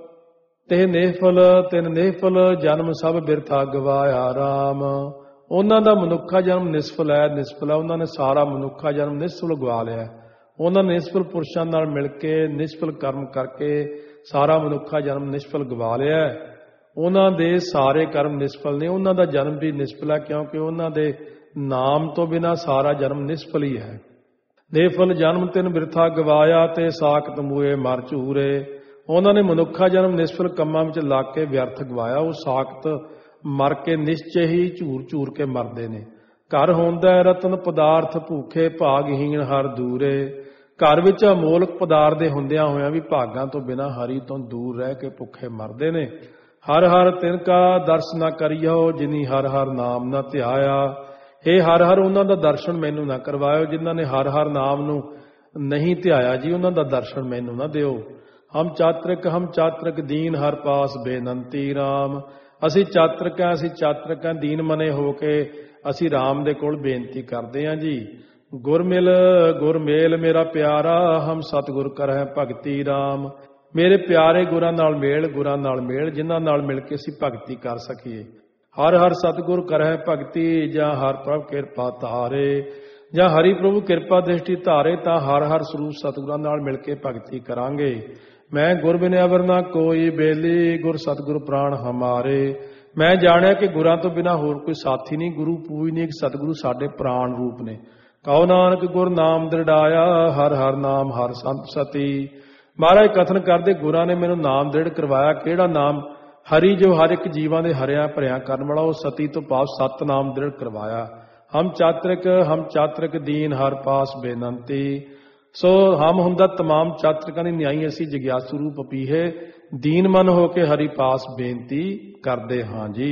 A: ਤੇ ਨਿਹਫਲ ਤਿੰਨ ਨਿਹਫਲ ਜਨਮ ਸਭ ਬਿਰਥਾ ਗਵਾਇਆ ਰਾਮ। ਉਹਨਾਂ ਦਾ ਮਨੁੱਖਾ ਜਨਮ ਨਿਸਫਲ ਹੈ, ਨਿਸਫਲ ਹੈ। ਉਹਨਾਂ ਨੇ ਸਾਰਾ ਮਨੁੱਖਾ ਜਨਮ ਨਿਸਫਲ ਗਵਾ ਲਿਆ। ਉਹਨਾਂ ਨੇ ਨਿਸਫਲ ਪੁਰਸ਼ਾਂ ਨਾਲ ਮਿਲ ਕੇ ਨਿਸਫਲ ਕਰਮ ਕਰਕੇ ਸਾਰਾ ਮਨੁੱਖਾ ਜਨਮ ਨਿਸਫਲ ਗਵਾ ਲਿਆ। ਉਹਨਾਂ ਦੇ ਸਾਰੇ ਕਰਮ ਨਿਸਫਲ ਨੇ, ਉਹਨਾਂ ਦਾ ਜਨਮ ਵੀ ਨਿਸਫਲ ਹੈ, ਕਿਉਂਕਿ ਉਹਨਾਂ ਦੇ ਨਾਮ ਤੋਂ ਬਿਨਾਂ ਸਾਰਾ ਜਨਮ ਨਿਸਫਲ ਹੀ ਹੈ। ਨਿਸਫਲ ਜਨਮ ਤਿੰਨ ਬਿਰਥਾ ਗਵਾਇਆ ਤੇ ਸਾਖਤ ਮੂਏ ਮਰ ਝੂਰੇ। ਉਹਨਾਂ ਨੇ ਮਨੁੱਖਾ ਜਨਮ ਨਿਸਫਲ ਕੰਮਾਂ ਵਿੱਚ ਲੱਗ ਕੇ ਵਿਅਰਥ ਗਵਾਇਆ। ਉਹ ਸਾਖਤ ਮਰ ਕੇ ਨਿਸ਼ਚੈ ਹੀ ਝੂਰ ਝੂਰ ਕੇ ਮਰਦੇ ਨੇ। ਘਰ ਹੁੰਦਾ ਰਤਨ ਪਦਾਰਥ ਭੂਖੇ ਭਾਗਹੀਣ ਹਰ ਦੂਰੇ। ਘਰ ਵਿੱਚ ਅਮੋਲਕ ਪਦਾਰਥ ਦੇ ਹੁੰਦਿਆਂ ਹੋਇਆਂ ਵੀ ਭਾਗਾਂ ਤੋਂ ਬਿਨਾਂ ਹਰੀ ਤੋਂ ਦੂਰ ਰਹਿ ਕੇ ਭੁੱਖੇ ਮਰਦੇ ਨੇ। ਹਰ ਹਰ ਤਿਨ ਕਾ ਦਰਸ ਨਾ ਕਰਿਓ ਜਿਨੀ ਹਰ ਹਰ ਨਾਮ ਨਾ ਧਿਆਇਆ। ਹੇ ਹਰ ਹਰ ਉਹਨਾਂ ਦਾ ਦਰਸ਼ਨ ਮੈਨੂੰ ਨਾ ਕਰਵਾਇਓ ਜਿਨ੍ਹਾਂ ਨੇ ਹਰ ਹਰ ਨਾਮ ਨੂੰ ਨਹੀਂ ਧਿਆਇਆ ਜੀ, ਉਹਨਾਂ ਦਾ ਦਰਸ਼ਨ ਮੈਨੂੰ ਨਾ ਦਿਓ। ਹਮ ਚਾਤ੍ਰਿਕ ਹਮ ਚਾਤ੍ਰਿਕ ਦੀਨ ਹਰ ਪਾਸ ਬੇਨੰਤੀ ਰਾਮ। ਅਸੀਂ ਚਾਤ੍ਰਿਕ ਹਾਂ, ਅਸੀਂ ਚਾਤ੍ਰਿਕ ਹਾਂ, ਦੀਨ ਮਨੇ ਹੋ ਕੇ ਅਸੀਂ ਰਾਮ ਦੇ ਕੋਲ ਬੇਨਤੀ ਕਰਦੇ ਹਾਂ ਜੀ। ਗੁਰਮਿਲ ਗੁਰਮੇਲ ਮੇਰਾ ਪਿਆਰਾ ਹਮ ਸਤਿਗੁਰ ਕਰਹਿ ਭਗਤੀ ਰਾਮ। ਮੇਰੇ ਪਿਆਰੇ ਗੁਰਾਂ ਨਾਲ ਮੇਲ, ਗੁਰਾਂ ਨਾਲ ਮੇਲ, ਜਿਨ੍ਹਾਂ ਨਾਲ ਮਿਲ ਕੇ ਅਸੀਂ ਭਗਤੀ ਕਰ ਸਕੀਏ। ਹਰ ਹਰ ਸਤਿਗੁਰ ਕਰਹਿ ਭਗਤੀ ਜਾਂ ਹਰ ਪ੍ਰਭ ਕਿਰਪਾ ਧਾਰੇ। ਜਾਂ ਹਰੀ ਪ੍ਰਭੂ ਕਿਰਪਾ ਦ੍ਰਿਸ਼ਟੀ ਧਾਰੇ ਤਾਂ ਹਰ ਹਰ ਸਰੂਪ ਸਤਿਗੁਰਾਂ ਨਾਲ ਮਿਲ ਕੇ ਭਗਤੀ ਕਰਾਂਗੇ। ਮੈਂ ਗੁਰ ਬਿਨ ਅਵਰ ਨਾ ਕੋਈ ਬੇਲੀ ਗੁਰ ਸਤਿਗੁਰ ਪ੍ਰਾਣ ਹਮਾਰੇ। ਮੈਂ ਜਾਣਿਆ ਕਿ ਗੁਰਾਂ ਤੋਂ ਬਿਨਾਂ ਹੋਰ ਕੋਈ ਸਾਥੀ ਨਹੀਂ, ਗੁਰੂ ਪੂਜ ਨਹੀਂ, ਸਤਿਗੁਰੂ ਸਾਡੇ ਪ੍ਰਾਣ ਰੂਪ ਨੇ। ਕਹੋ ਨਾਨਕ ਗੁਰ ਨਾਮ ਦ੍ਰਿੜਾਇਆ ਹਰ ਹਰ ਨਾਮ ਹਰ ਸੰਤ ਸਤੀ। ਮਹਾਰਾਜ ਕਥਨ ਕਰਦੇ ਗੁਰਾਂ ਨੇ ਮੈਨੂੰ ਨਾਮ ਦ੍ਰਿੜ ਕਰਵਾਇਆ। ਕਿਹੜਾ ਨਾਮ? ਹਰੀ, ਜੋ ਹਰ ਇੱਕ ਜੀਵਾਂ ਦੇ ਹਰਿਆਂ ਭਰਿਆਂ ਕਰਨ ਵਾਲਾ। ਉਹ ਸਤੀ ਤੋਂ ਭਾਵ ਸਤ ਨਾਮ ਦ੍ਰਿੜ ਕਰਵਾਇਆ। ਹਮ ਚਾਤ੍ਰਿਕ ਹਮ ਚਾਤ੍ਰਿਕ ਦੀਨ ਹਰ ਪਾਸ ਬੇਨੰਤੀ। ਸੋ ਹਮ ਹੁੰਦਾ ਤਮਾਮ ਚਾਤ੍ਰਿਕਾਂ ਦੀ ਨਿਆਈ, ਅਸੀਂ ਜਗਿਆਸੂ ਰੂਪ ਪੀਹੇ ਦੀਨ ਮਨ ਹੋ ਕੇ ਹਰੀ ਪਾਸ ਬੇਨਤੀ ਕਰਦੇ ਹਾਂ ਜੀ।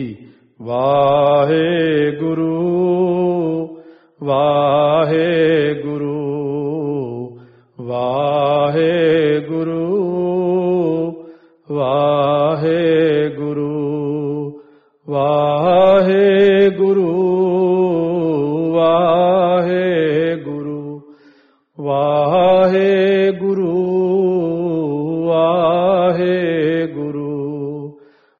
A: ਵਾਹਿਗੁਰੂ ਵਾਹਿਗੁਰੂ ਵਾਹਿਗੁਰੂ ਵਾਹਿਗੁਰੂ ਵਾਹਿਗੁਰੂ ਵਾਹਿਗੁਰੂ ਵਾਹਿਗੁਰੂ